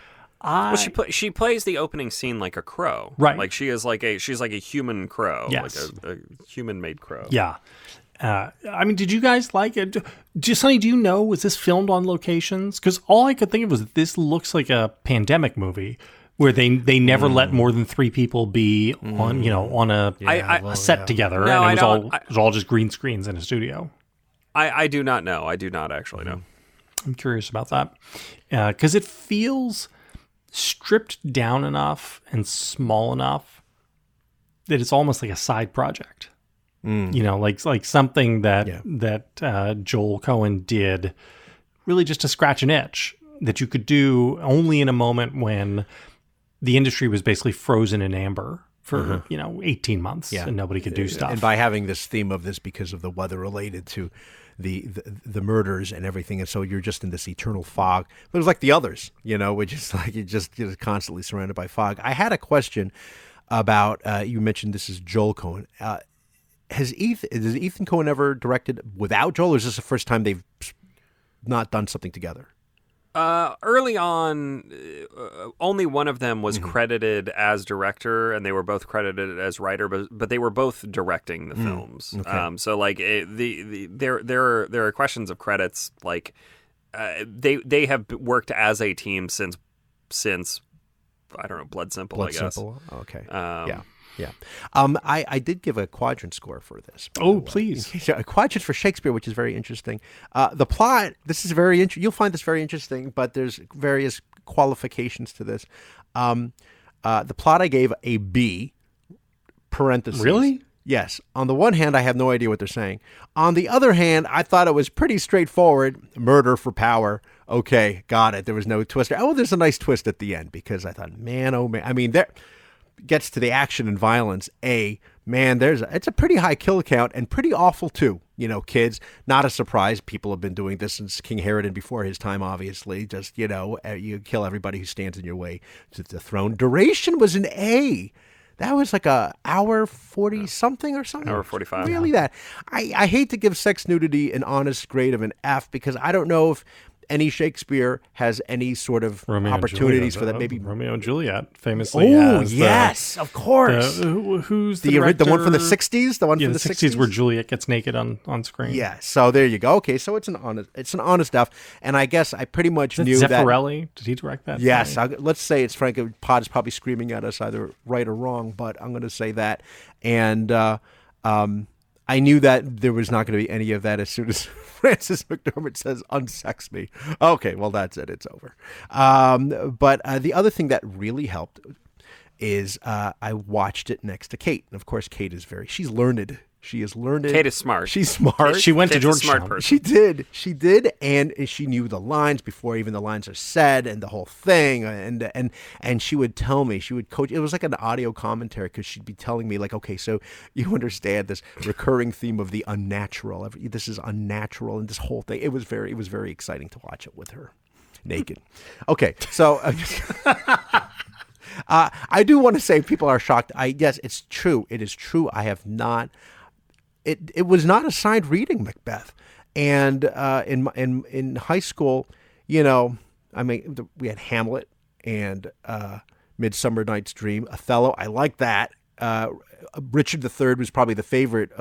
I, well, she pl- she plays the opening scene like a crow, right? Like she is like a she's like a human crow, yes. like a, a human made crow. Yeah. Uh, I mean, did you guys like it? Do, Sonny, do you know, was this filmed on locations? Because all I could think of was this looks like a pandemic movie where they they never mm. let more than three people be mm. on, you know, on a, yeah, I, I, a set yeah. together, no, and it was all I, it was all just green screens in a studio. I, I do not know. I do not actually know. I'm curious about that because uh, it feels stripped down enough and small enough that it's almost like a side project. Mm. You know, like like something that yeah. that uh, Joel Cohen did, really just to scratch an itch that you could do only in a moment when the industry was basically frozen in amber for mm-hmm. you know eighteen months yeah. and nobody could do stuff. And by having this theme of this because of the weather related to the, the the murders and everything, and so you're just in this eternal fog. But it was like The Others, you know, which is like you're just you're constantly surrounded by fog. I had a question about uh, you mentioned this is Joel Cohen. Uh, Has Ethan, has Ethan Cohen ever directed without Joel, or is this the first time they've not done something together? Uh, early on, uh, only one of them was mm-hmm. credited as director, and they were both credited as writer, but but they were both directing the mm. films. Okay. Um, so like it, the, the there there are there are questions of credits. Like uh, they they have worked as a team since since I don't know Blood Simple. Blood I guess. Simple. Okay. Um, yeah. Yeah, um, I, I did give a quadrant score for this. Oh, please! A quadrant for Shakespeare, which is very interesting. Uh, the plot. This is very interesting. You'll find this very interesting, but there's various qualifications to this. Um, uh, the plot I gave a B. Parentheses. Really? Yes. On the one hand, I have no idea what they're saying. On the other hand, I thought it was pretty straightforward. Murder for power. Okay, got it. There was no twist. Oh, there's a nice twist at the end because I thought, man, oh man. I mean, there. Gets to the action and violence, a man, there's a, it's a pretty high kill count and pretty awful too. You know, kids, not a surprise. People have been doing this since King Herod and before his time, obviously. Just, you know, you kill everybody who stands in your way to the throne. Duration was an A. That was like a hour forty something or something. Hour forty-five. Really yeah. that. I, I hate to give sex nudity an honest grade of an F because I don't know if any Shakespeare has any sort of Romeo opportunities for that. Maybe Romeo and Juliet, famously. Oh yes, the, of course. The, who, who's the, the, the one from the sixties? The one yeah, from the, the sixties where Juliet gets naked on, on screen. Yeah. So there you go. Okay, so it's an honest, it's an honest stuff. And I guess I pretty much is knew Zeffirelli? that. Did he direct that? Yes. I, let's say it's Frank. Pod is probably screaming at us either right or wrong, but I'm going to say that. And uh, um, I knew that there was not going to be any of that as soon as Frances McDormand says, unsex me. Okay, well, that's it. It's over. Um, but uh, the other thing that really helped is uh, I watched it next to Kate. And, of course, Kate is very, she's learned. She is learned. Kate is smart. She's smart. She went Kate's to Georgetown. Smart person. She did. She did. And she knew the lines before even the lines are said and the whole thing. And and and she would tell me, she would coach. It was like an audio commentary because she'd be telling me like, okay, so you understand this recurring theme of the unnatural. This is unnatural and this whole thing. It was very, it was very exciting to watch it with her naked. Okay, so. Uh, uh, I do want to say people are shocked. I yes, it's true. It is true. I have not. It it was not assigned reading Macbeth, and uh, in in in high school, you know, I mean, we had Hamlet and uh, Midsummer Night's Dream, Othello. I like that. Uh, Richard the Third was probably the favorite of the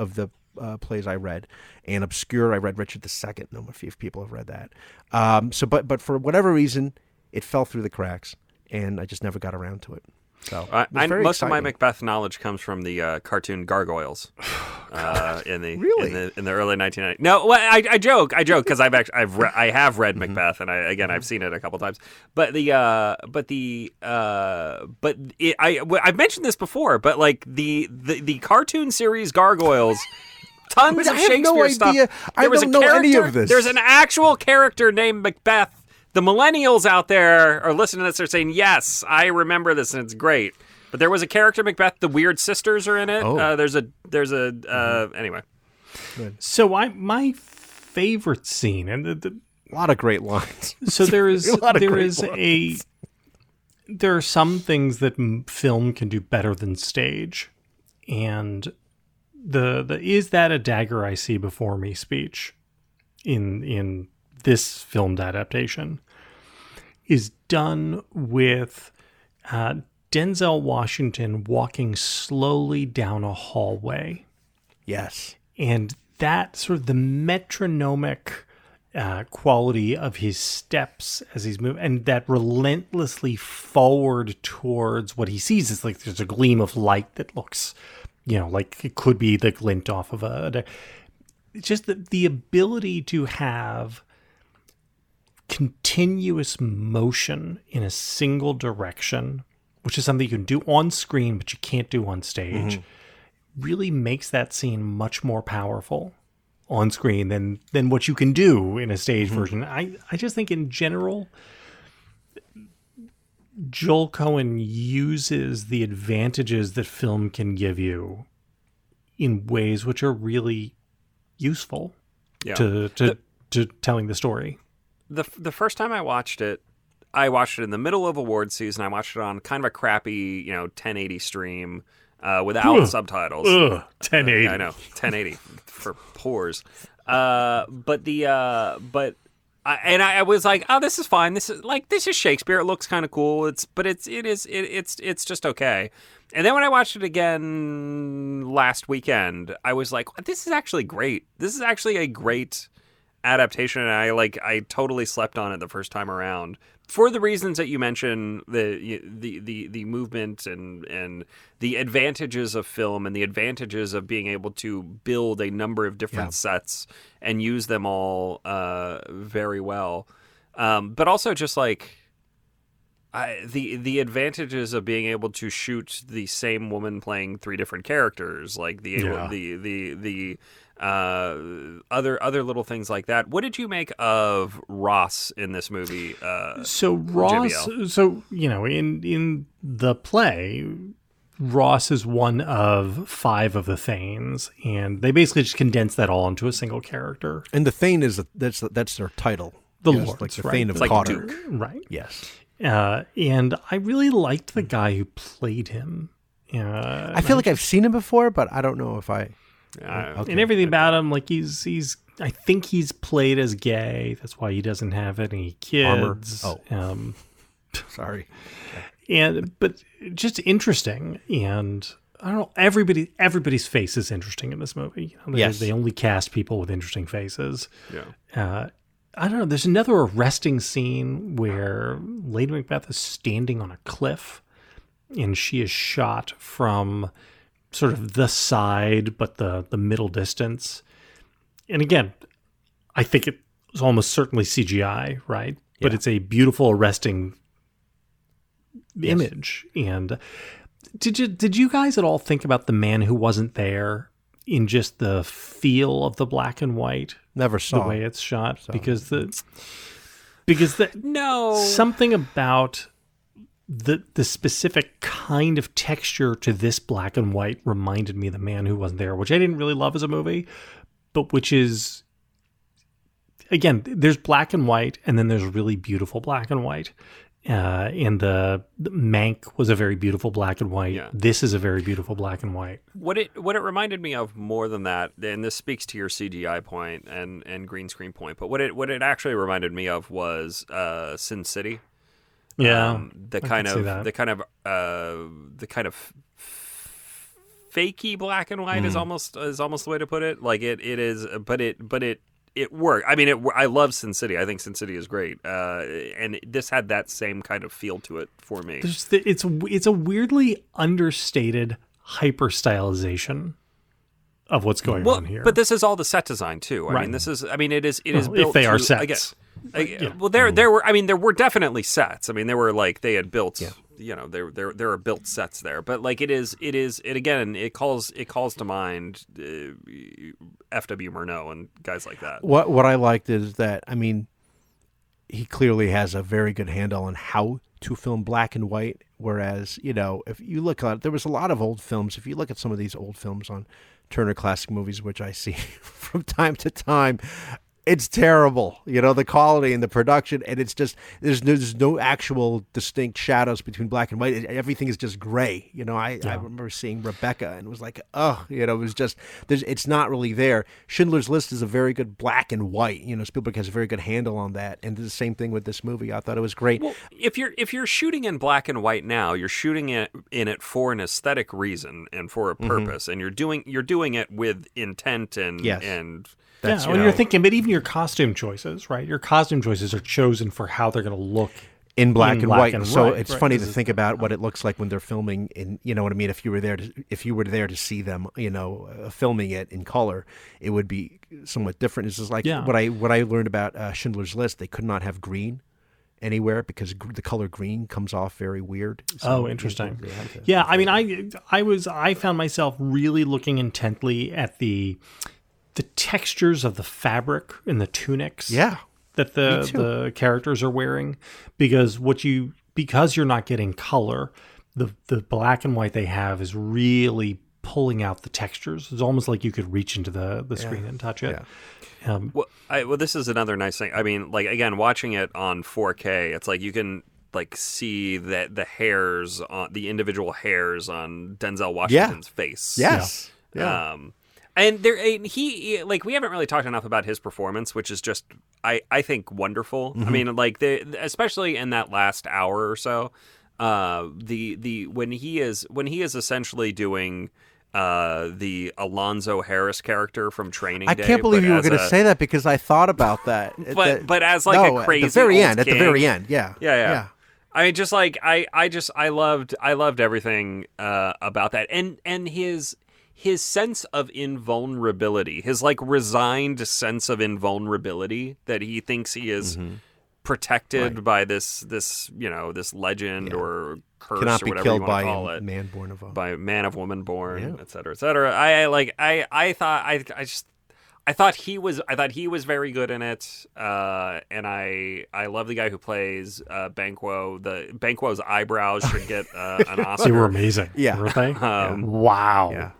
uh, plays I read, and Obscure I read Richard the Second. I don't know if people have read that. Um, so, but but for whatever reason, it fell through the cracks, and I just never got around to it. So I, it was I, very most of my exciting. Macbeth knowledge comes from the uh, cartoon Gargoyles uh, in the Really? in the in the early nineteen nineties. No, well, I, I joke, I joke because I've actually I've re- I have read Mm-hmm. Macbeth, and I again I've seen it a couple times. But the uh, but the uh, but it, I well, I've mentioned this before, but like the the, the cartoon series Gargoyles. Tons But of I have no Shakespeare stuff. idea. I There was don't a know any character- of this. There's an actual character named Macbeth. The millennials out there are listening to this are saying, yes, I remember this and it's great. But there was a character, Macbeth. The weird sisters are in it. Oh. Uh, there's a, there's a, uh, anyway. So I my favorite scene, and the, the, A lot of great lines. so there is A lot of there great is lines. a there are some things that m- film can do better than stage, and the the is that a dagger I see before me speech in in this filmed adaptation is done with uh, Denzel Washington walking slowly down a hallway. Yes. And that sort of the metronomic uh, quality of his steps as he's moving, and that relentlessly forward towards what he sees is like there's a gleam of light that looks, you know, like it could be the glint off of a. It's just the, the ability to have continuous motion in a single direction, which is something you can do on screen, but you can't do on stage. Mm-hmm. Really makes that scene much more powerful on screen than than what you can do in a stage Mm-hmm. version. I, I just think in general, Joel Cohen uses the advantages that film can give you in ways which are really useful Yeah. to to, to telling the story. The, the first time I watched it, I watched it in the middle of award season. I watched it on kind of a crappy, you know, ten eighty stream uh, without Ugh. subtitles. Ugh, ten eighty. I know, ten eighty for pores. Uh, but the uh, but I, and I, I was like, oh, this is fine. This is like this is Shakespeare. It looks kind of cool. It's but it's it is it, it's it's just okay. And then when I watched it again last weekend, I was like, this is actually great. This is actually a great adaptation, and I like I totally slept on it the first time around for the reasons that you mentioned, the the the the movement and and the advantages of film and the advantages of being able to build a number of different Yeah. sets and use them all uh, very well, um, but also just like. I, the the advantages of being able to shoot the same woman playing three different characters, like the Yeah. the the the uh, other other little things like that. What did you make of Ross in this movie? Uh, So Ross, J B L? so you know, in in the play, Ross is one of five of the Thanes, and they basically just condense that all into a single character. And the Thane is that's that's their title. The Yes, Lords, like the right? Thane of It's like Cotter. Duke. Right. Yes. Uh, and I really liked the guy who played him. Uh, I feel like I've seen him before, but I don't know if I. Uh, Okay. and everything about him, like he's he's. I think he's played as gay. That's why he doesn't have any Armor. kids. Oh. Um, Sorry. and but just interesting, and I don't know, everybody everybody's face is interesting in this movie. You know, they, Yes. they only cast people with interesting faces. yeah. Uh, I don't know. There's another arresting scene where Lady Macbeth is standing on a cliff, and she is shot from sort of the side, but the the middle distance. And again, I think it was almost certainly C G I, right? But Yeah. it's a beautiful, arresting image. And did you did you guys at all think about The Man Who Wasn't There in just the feel of the black and white, Never the saw. way it's shot? Because the because the No. something about the the specific kind of texture to this black and white reminded me of The Man Who Wasn't There, which I didn't really love as a movie, but which is, again, there's black and white, and then there's really beautiful black and white. Uh, and the, the Mank was a very beautiful black and white. Yeah. This is a very beautiful black and white. What it what it reminded me of more than that, and this speaks to your C G I point and, and green screen point, but what it what it actually reminded me of was uh, Sin City. Yeah, um, the I kind can see of that. the kind of uh, the kind of f- fakey black and white Mm. is almost is almost the way to put it. Like it it is, but it but it it worked. I mean, it. I love Sin City. I think Sin City is great, uh, and this had that same kind of feel to it for me. There's the, it's it's a weirdly understated hyper stylization of what's going Well, on here. but this is all the set design too. I Right. mean, this is. I mean, it is. It is Well, built. if they are to- sets. Again, I- well, there there were. I mean, there were definitely sets. I mean, there were like they had built. You know, there there there are built sets there. But like it is. It is. It again. It calls. It calls to mind uh, F W Murnau and guys like that. What what I liked is that, I mean, he clearly has a very good handle on how to film black and white. Whereas, you know, if you look at, there was a lot of old films. If you look at some of these old films on Turner Classic Movies, which I see from time to time, it's terrible. You know, the quality and the production, and it's just there's no, there's no actual distinct shadows between black and white. It, everything is just gray. You know, I, I remember seeing Rebecca and it was like, oh, you know, it was just there's it's not really there. Schindler's List is a very good black and white. You know, Spielberg has a very good handle on that, and the same thing with this movie. I thought it was great. Well, if you're if you're shooting in black and white now, you're shooting it in it for an aesthetic reason and for a purpose, and you're doing you're doing it with intent and Yes. and That's, yeah, you when know, you're thinking, but even your costume choices, right? Your costume choices are chosen for how they're going to look in black in and black white. and so white, it's right, funny to because think about what it looks like when they're filming in, you know what I mean? If you were there to, if you were there to see them, you know, uh, filming it in color, it would be somewhat different. It's just like Yeah. what I, what I learned about uh, Schindler's List. They could not have green anywhere because gr- the color green comes off very weird. So Oh, you- interesting. they had to- Yeah, I mean, I I was I found myself really looking intently at the the textures of the fabric in the tunics. Yeah. that the too. the characters are wearing, because what you because you're not getting color, the the black and white they have is really pulling out the textures. It's almost like you could reach into the the screen and touch it. Um, Well, I, well, this is another nice thing. I mean, like again, watching it on four K, it's like you can like see that the hairs on the individual hairs on Denzel Washington's face. Yes. Yeah. Um, and there, and he like we haven't really talked enough about his performance, which is just I I think wonderful. I mean, like the especially in that last hour or so, uh, the the when he is when he is essentially doing. Uh, the Alonzo Harris character from Training I Day. can't believe but you were as going to a- say that because I thought about that. At But- the- but as, like, a no, crazy at the very old end. At the king. very end, yeah, Yeah, yeah. I mean, just like I, I just I loved I loved everything uh, about that, and and his his sense of invulnerability, his like resigned sense of invulnerability that he thinks he is protected by this this you know this legend or curse Cannot or be whatever killed you by want to call a it. man born of a. By man of woman born, Yeah. et cetera, et cetera. I, I like I I thought I I just I thought he was I thought he was very good in it, uh, and I I love the guy who plays uh, Banquo. The Banquo's eyebrows should get uh, an Oscar. they were amazing, Yeah. weren't they? Um, wow. Yeah.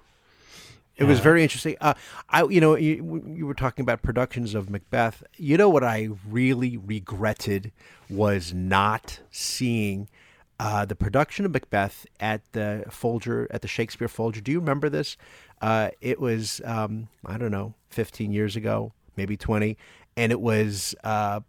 It was very interesting. Uh, I, you know, you, you were talking about productions of Macbeth. You know what I really regretted was not seeing uh, the production of Macbeth at the Folger, at the Shakespeare Folger. Do you remember this? Uh, it was, um, I don't know, fifteen years ago, maybe twenty, and it was uh,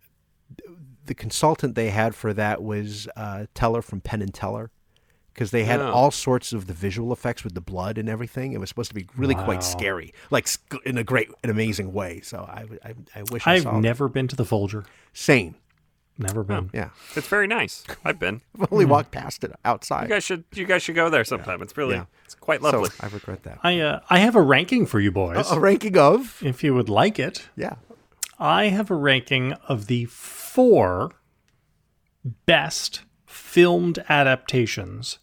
the consultant they had for that was uh, Teller from Penn and Teller. Because they had Oh. all sorts of the visual effects with the blood and everything. It was supposed to be really Wow. quite scary, like sc- in a great, an amazing way. So I, I, I wish I I've saw it. never been to the Folger. Same. Never been. Yeah, It's very nice. I've been. I've only walked past it You outside. guys should you guys should go there sometime. It's really Yeah. it's quite lovely. So I regret that. I uh, I have a ranking for you boys, A ranking of if you would like it. yeah. I have a ranking of the four best filmed adaptations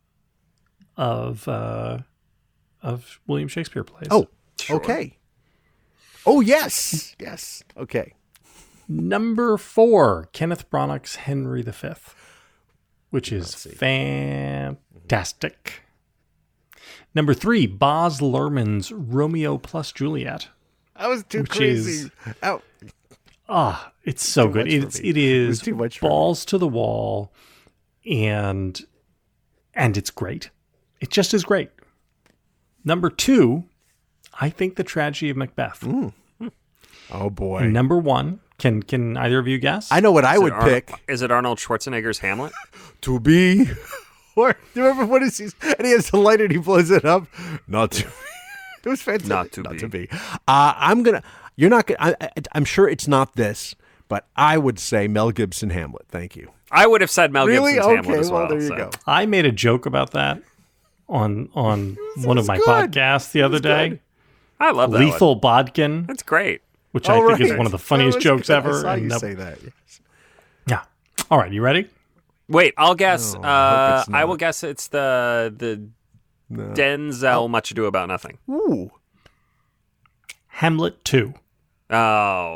of uh, of William Shakespeare plays. Oh, okay. Oh yes, yes. Okay. Number four, Kenneth Branagh's Henry the Fifth, which is fantastic. Number three, Baz Luhrmann's Romeo plus Juliet. That was too Which crazy. is- Oh, Ah, it's so Too good. much for It's me. it It was is too much for me. balls to the wall, and and it's great. It just is great. Number two, I think the tragedy of Macbeth. oh boy. And number one, can can either of you guess? I know what I Is it would Ar- pick. Is it Arnold Schwarzenegger's Hamlet? To be Or do you remember what is he? And he has the lighter and he blows it up. Not to. It was fantastic. Not to not be. to be. Uh, I'm gonna. You're not gonna. I, I, I'm sure it's not this, but I would say Mel Gibson Hamlet. Thank you. I would have said Mel Really? Gibson's Okay. Hamlet as Well, well. there you so. go. I made a joke about that on on one of was my good. podcasts the other was day. good. I love that one. Lethal Bodkin, That's great. which Oh, I think is right. one of the That funniest was jokes good. ever. I saw you and, uh, say that. Yes. Yeah. All right, you ready? Wait, I'll guess. Oh, uh, I hope it's I will not. guess it's the the No. Denzel Much Ado About Nothing. Ooh. Hamlet two. Oh,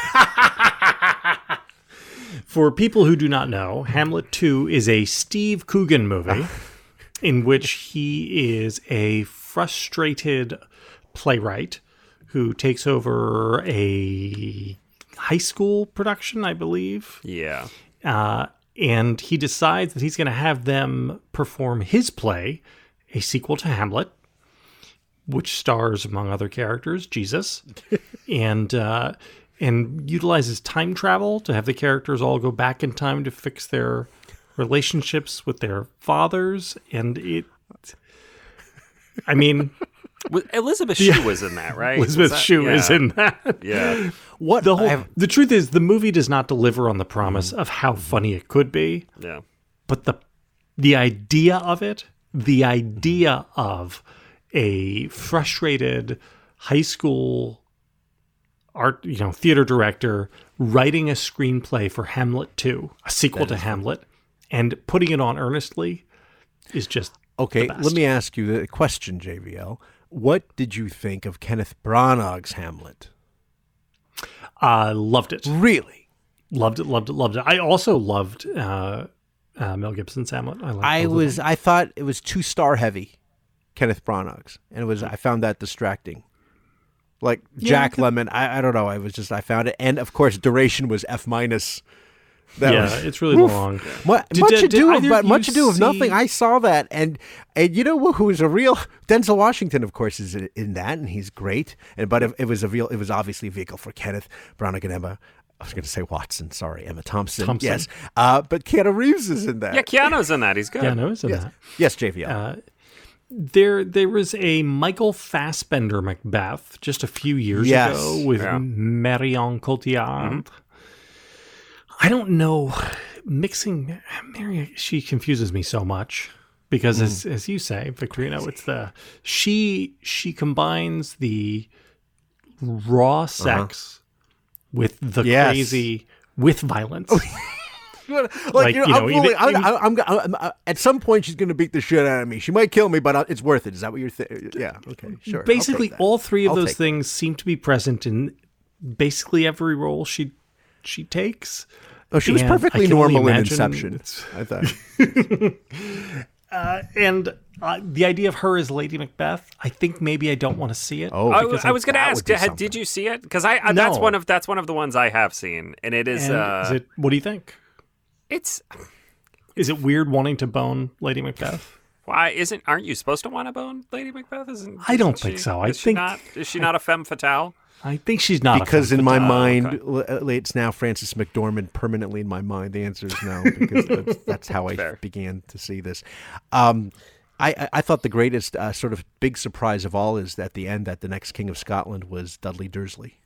For people who do not know, Hamlet two is a Steve Coogan movie in which he is a frustrated playwright who takes over a high school production, I believe. yeah. Uh, and he decides that he's going to have them perform his play, a sequel to Hamlet, which stars, among other characters, Jesus, and uh, and utilizes time travel to have the characters all go back in time to fix their relationships with their fathers. And it, I mean, Was- Elizabeth Shue was in that, right? Was Elizabeth that- Shue is yeah. in that. Yeah. What The whole, I've- the truth is, the movie does not deliver on the promise of how funny it could be. Yeah. But the the idea of it, the idea of a frustrated high school art, you know, theater director writing a screenplay for Hamlet two, a sequel to Hamlet, and putting it on earnestly is just Okay, the best. let me ask you the question, J V L. What did you think of Kenneth Branagh's Hamlet? I loved it. Really? Loved it, loved it, loved it. I also loved uh, uh, Mel Gibson's Hamlet. I, liked I both of was. them. I thought it was too star heavy, Kenneth Branagh's, and it was. I found that distracting. Like Jack Lemmon, I, I don't know. I was just. I found it, and of course, duration was F minus. That yeah, was, it's really Oof. long. Mu- Did- much did- ado did of, either but of much you ado of nothing. see- I saw that, and and you know who is a real Denzel Washington, of course, is in, in that, and he's great. And but it, it was a real. It was obviously a vehicle for Kenneth Branagh and Emma. I was going to say Watson. Sorry, Emma Thompson. Thompson. Yes, uh, but Keanu Reeves is in that. Yeah, Keanu's in that. He's good. Yeah, no, it's in Yes, that. yes, J V L. Uh, There, there was a Michael Fassbender Macbeth just a few years Yes. ago with Yeah. Marion Cotillard. I don't know, mixing Marion. She confuses me so much because, as as you say, Victorino, it's the she she combines the raw sex with the Yes. crazy with violence. Like, like, you know, you know, I'm even- fully, I'm, even- I'm, I'm, I'm, uh, at some point she's going to beat the shit out of me. She might kill me, but uh, it's worth it. Is that what you're thinking? Yeah. Okay. Sure. I'll Basically, take that. all three of I'll those take things seem to be present in basically every role she she takes. Oh, she was And I perfectly can only normal in imagine Inception. it's- I thought. Uh, and uh, the idea of her as Lady Macbeth, I think maybe I don't want to see it. Oh, I, because I was going to that ask, would be did, something. did you see it? Because I, I that's No. one of that's one of the ones I have seen, and it is. And uh, is it? What do you think? It's Is it weird wanting to bone Lady Macbeth? why isn't? Aren't you supposed to want to bone Lady Macbeth? Isn't? I don't isn't think she- so. I is she think- not, is she not a femme fatale? I think she's not. Because a in my femme fatale. mind, okay. l- uh, it's now Frances McDormand permanently in my mind. The answer is no, because that's, that's how I Fair. began to see this. Um, I, I- I thought the greatest uh, sort of big surprise of all is at the end that the next King of Scotland was Dudley Dursley.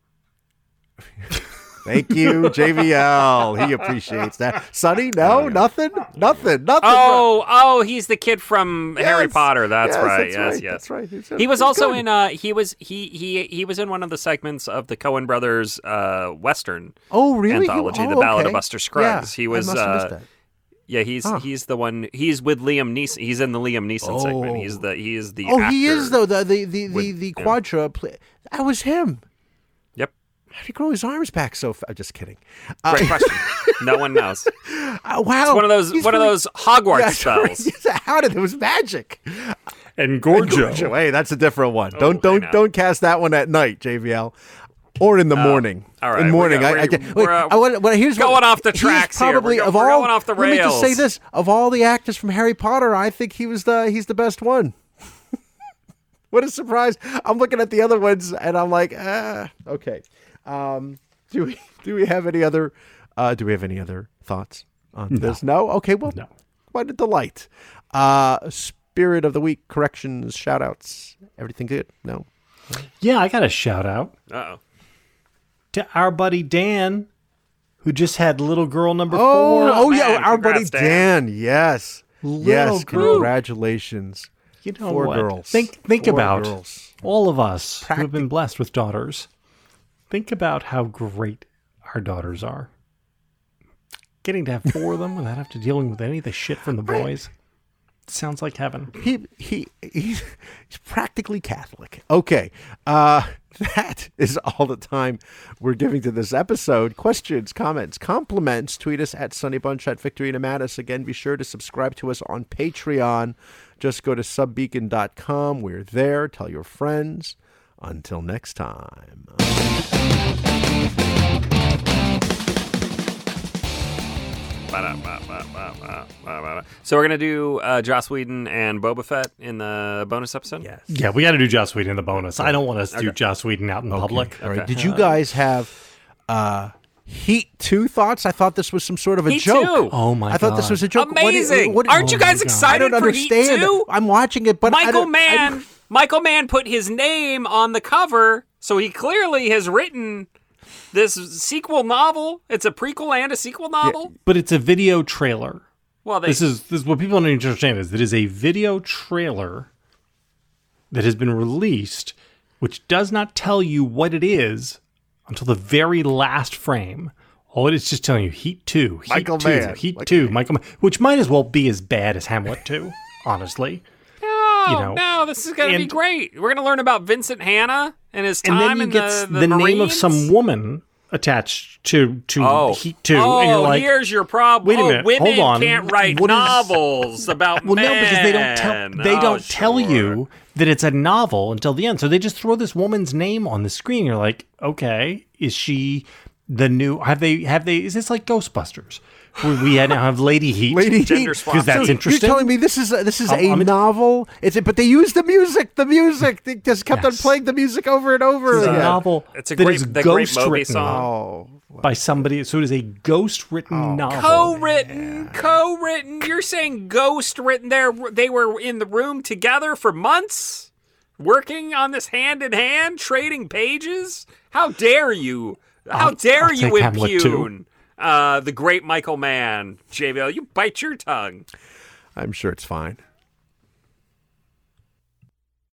Thank you, J V L. He appreciates that. Sonny, no, nothing, nothing, nothing. Oh, oh, he's the kid from Harry Yes. Potter. That's Yes, right. that's yes, right, yes. that's right. He's- He was he's also good. in. Uh, he was he he he was in one of the segments of the Coen Brothers uh, Western Oh, really? anthology, Oh, The Ballad of okay. Buster Scruggs. Yeah, he was. I must have missed uh, that. Yeah, he's he's the one. He's with Liam Neeson. He's in the Liam Neeson segment. He's the he is the. Oh, actor. he is though. The the the the, with- the yeah. quadra. Play, that was him. Yep. How did he grow his arms back so fast? Just kidding. Uh, Great question. No one knows. uh, wow. It's one of those He's one really- of those Hogwarts Yeah, sorry. spells. How did it was magic? and Gorjo. Gorjo. Hey, that's a different one. don't I don't know. don't cast that one at night, J V L. Or in the morning. all right, In the morning. we're- I, I, we're- wait, we're, uh, I want, well, here's going what, off the he's tracks here. We're probably go- of we're all, going off the Let me just say rails. this: of all the actors from Harry Potter, I think he was the he's the best one. What a surprise! I'm looking at the other ones, and I'm like, ah, okay. Um, do we do we have any other uh, do we have any other thoughts on this? No. Okay. Well, No. quite a delight. Uh, spirit of the week, corrections, shout outs, everything good? No? Yeah, I got a shout out Uh-oh. to our buddy Dan, who just had little girl number Oh, four. oh man, yeah, our buddy congrats, Dan. Dan. Yes. Little yes, girl. congratulations. You know Four what? girls. Think think Four about girls. all of us who have been blessed with daughters. Think about how great our daughters are. Getting to have four of them without having to dealing with any of the shit from the boys. Sounds like heaven. He he he's, he's practically Catholic. Okay, uh, that is all the time we're giving to this episode. Questions, comments, compliments. Tweet us at Sunnybunch at Victorina Mattis. Again, be sure to subscribe to us on Patreon. Just go to subbeacon dot com. We're there. Tell your friends. Until next time. So we're gonna do uh, Joss Whedon and Boba Fett in the bonus episode. Yes. Yeah, we got to do Joss Whedon in the bonus. I don't want us to do Joss Whedon out in public. All right. Okay. Did you guys have uh, Heat two thoughts? I thought this was some sort of a Heat joke. two? Oh my I thought God. this was a joke. Amazing! What, what, Aren't you oh guys my God. excited I don't for Heat understand. two? I'm watching it, but I Michael don't, I Mann. don't- Michael Mann put his name on the cover, so he clearly has written this sequel novel. It's a prequel and a sequel novel. But it's a video trailer. Well, they This is this is what people don't understand is that it is a video trailer that has been released, which does not tell you what it is until the very last frame. All it is just telling you Heat two, Heat Michael two, Mann. Heat Michael two, Michael Mann, which might as well be as bad as Hamlet two, honestly. no, you know, no, this is gonna be and- great. We're gonna learn about Vincent Hanna and his And time then you in get the, the, the, name of Marines. some woman attached to to Oh, Heat two, oh, and you're like, here's your problem. wait a Oh, minute, women hold on. can't write What is- novels about well, men. no, because they don't tell they Oh, don't tell sure. you that it's a novel until the end. So they just throw this woman's name on the screen. You're like, okay, is she the new? Have they? Have they? Is this like Ghostbusters? Where we now have Lady Heat. Lady Gender Heat. swap. Because that's So interesting. You're telling me this is a, this is Oh, a I'm- novel? It's a, but they use the music. The music. They just kept on Yes. playing the music over and over It's a again. novel It's a that great- is the great ghost Moby written song. Oh, by somebody. So it is a ghost written novel. Co-written, co-written. You're saying ghost written there. They were in the room together for months, working on this hand in hand, trading pages. How dare you? How I'll- dare I'll you take Hamlet too. impugn uh, the great Michael Mann? J B L, you bite your tongue. I'm sure it's fine.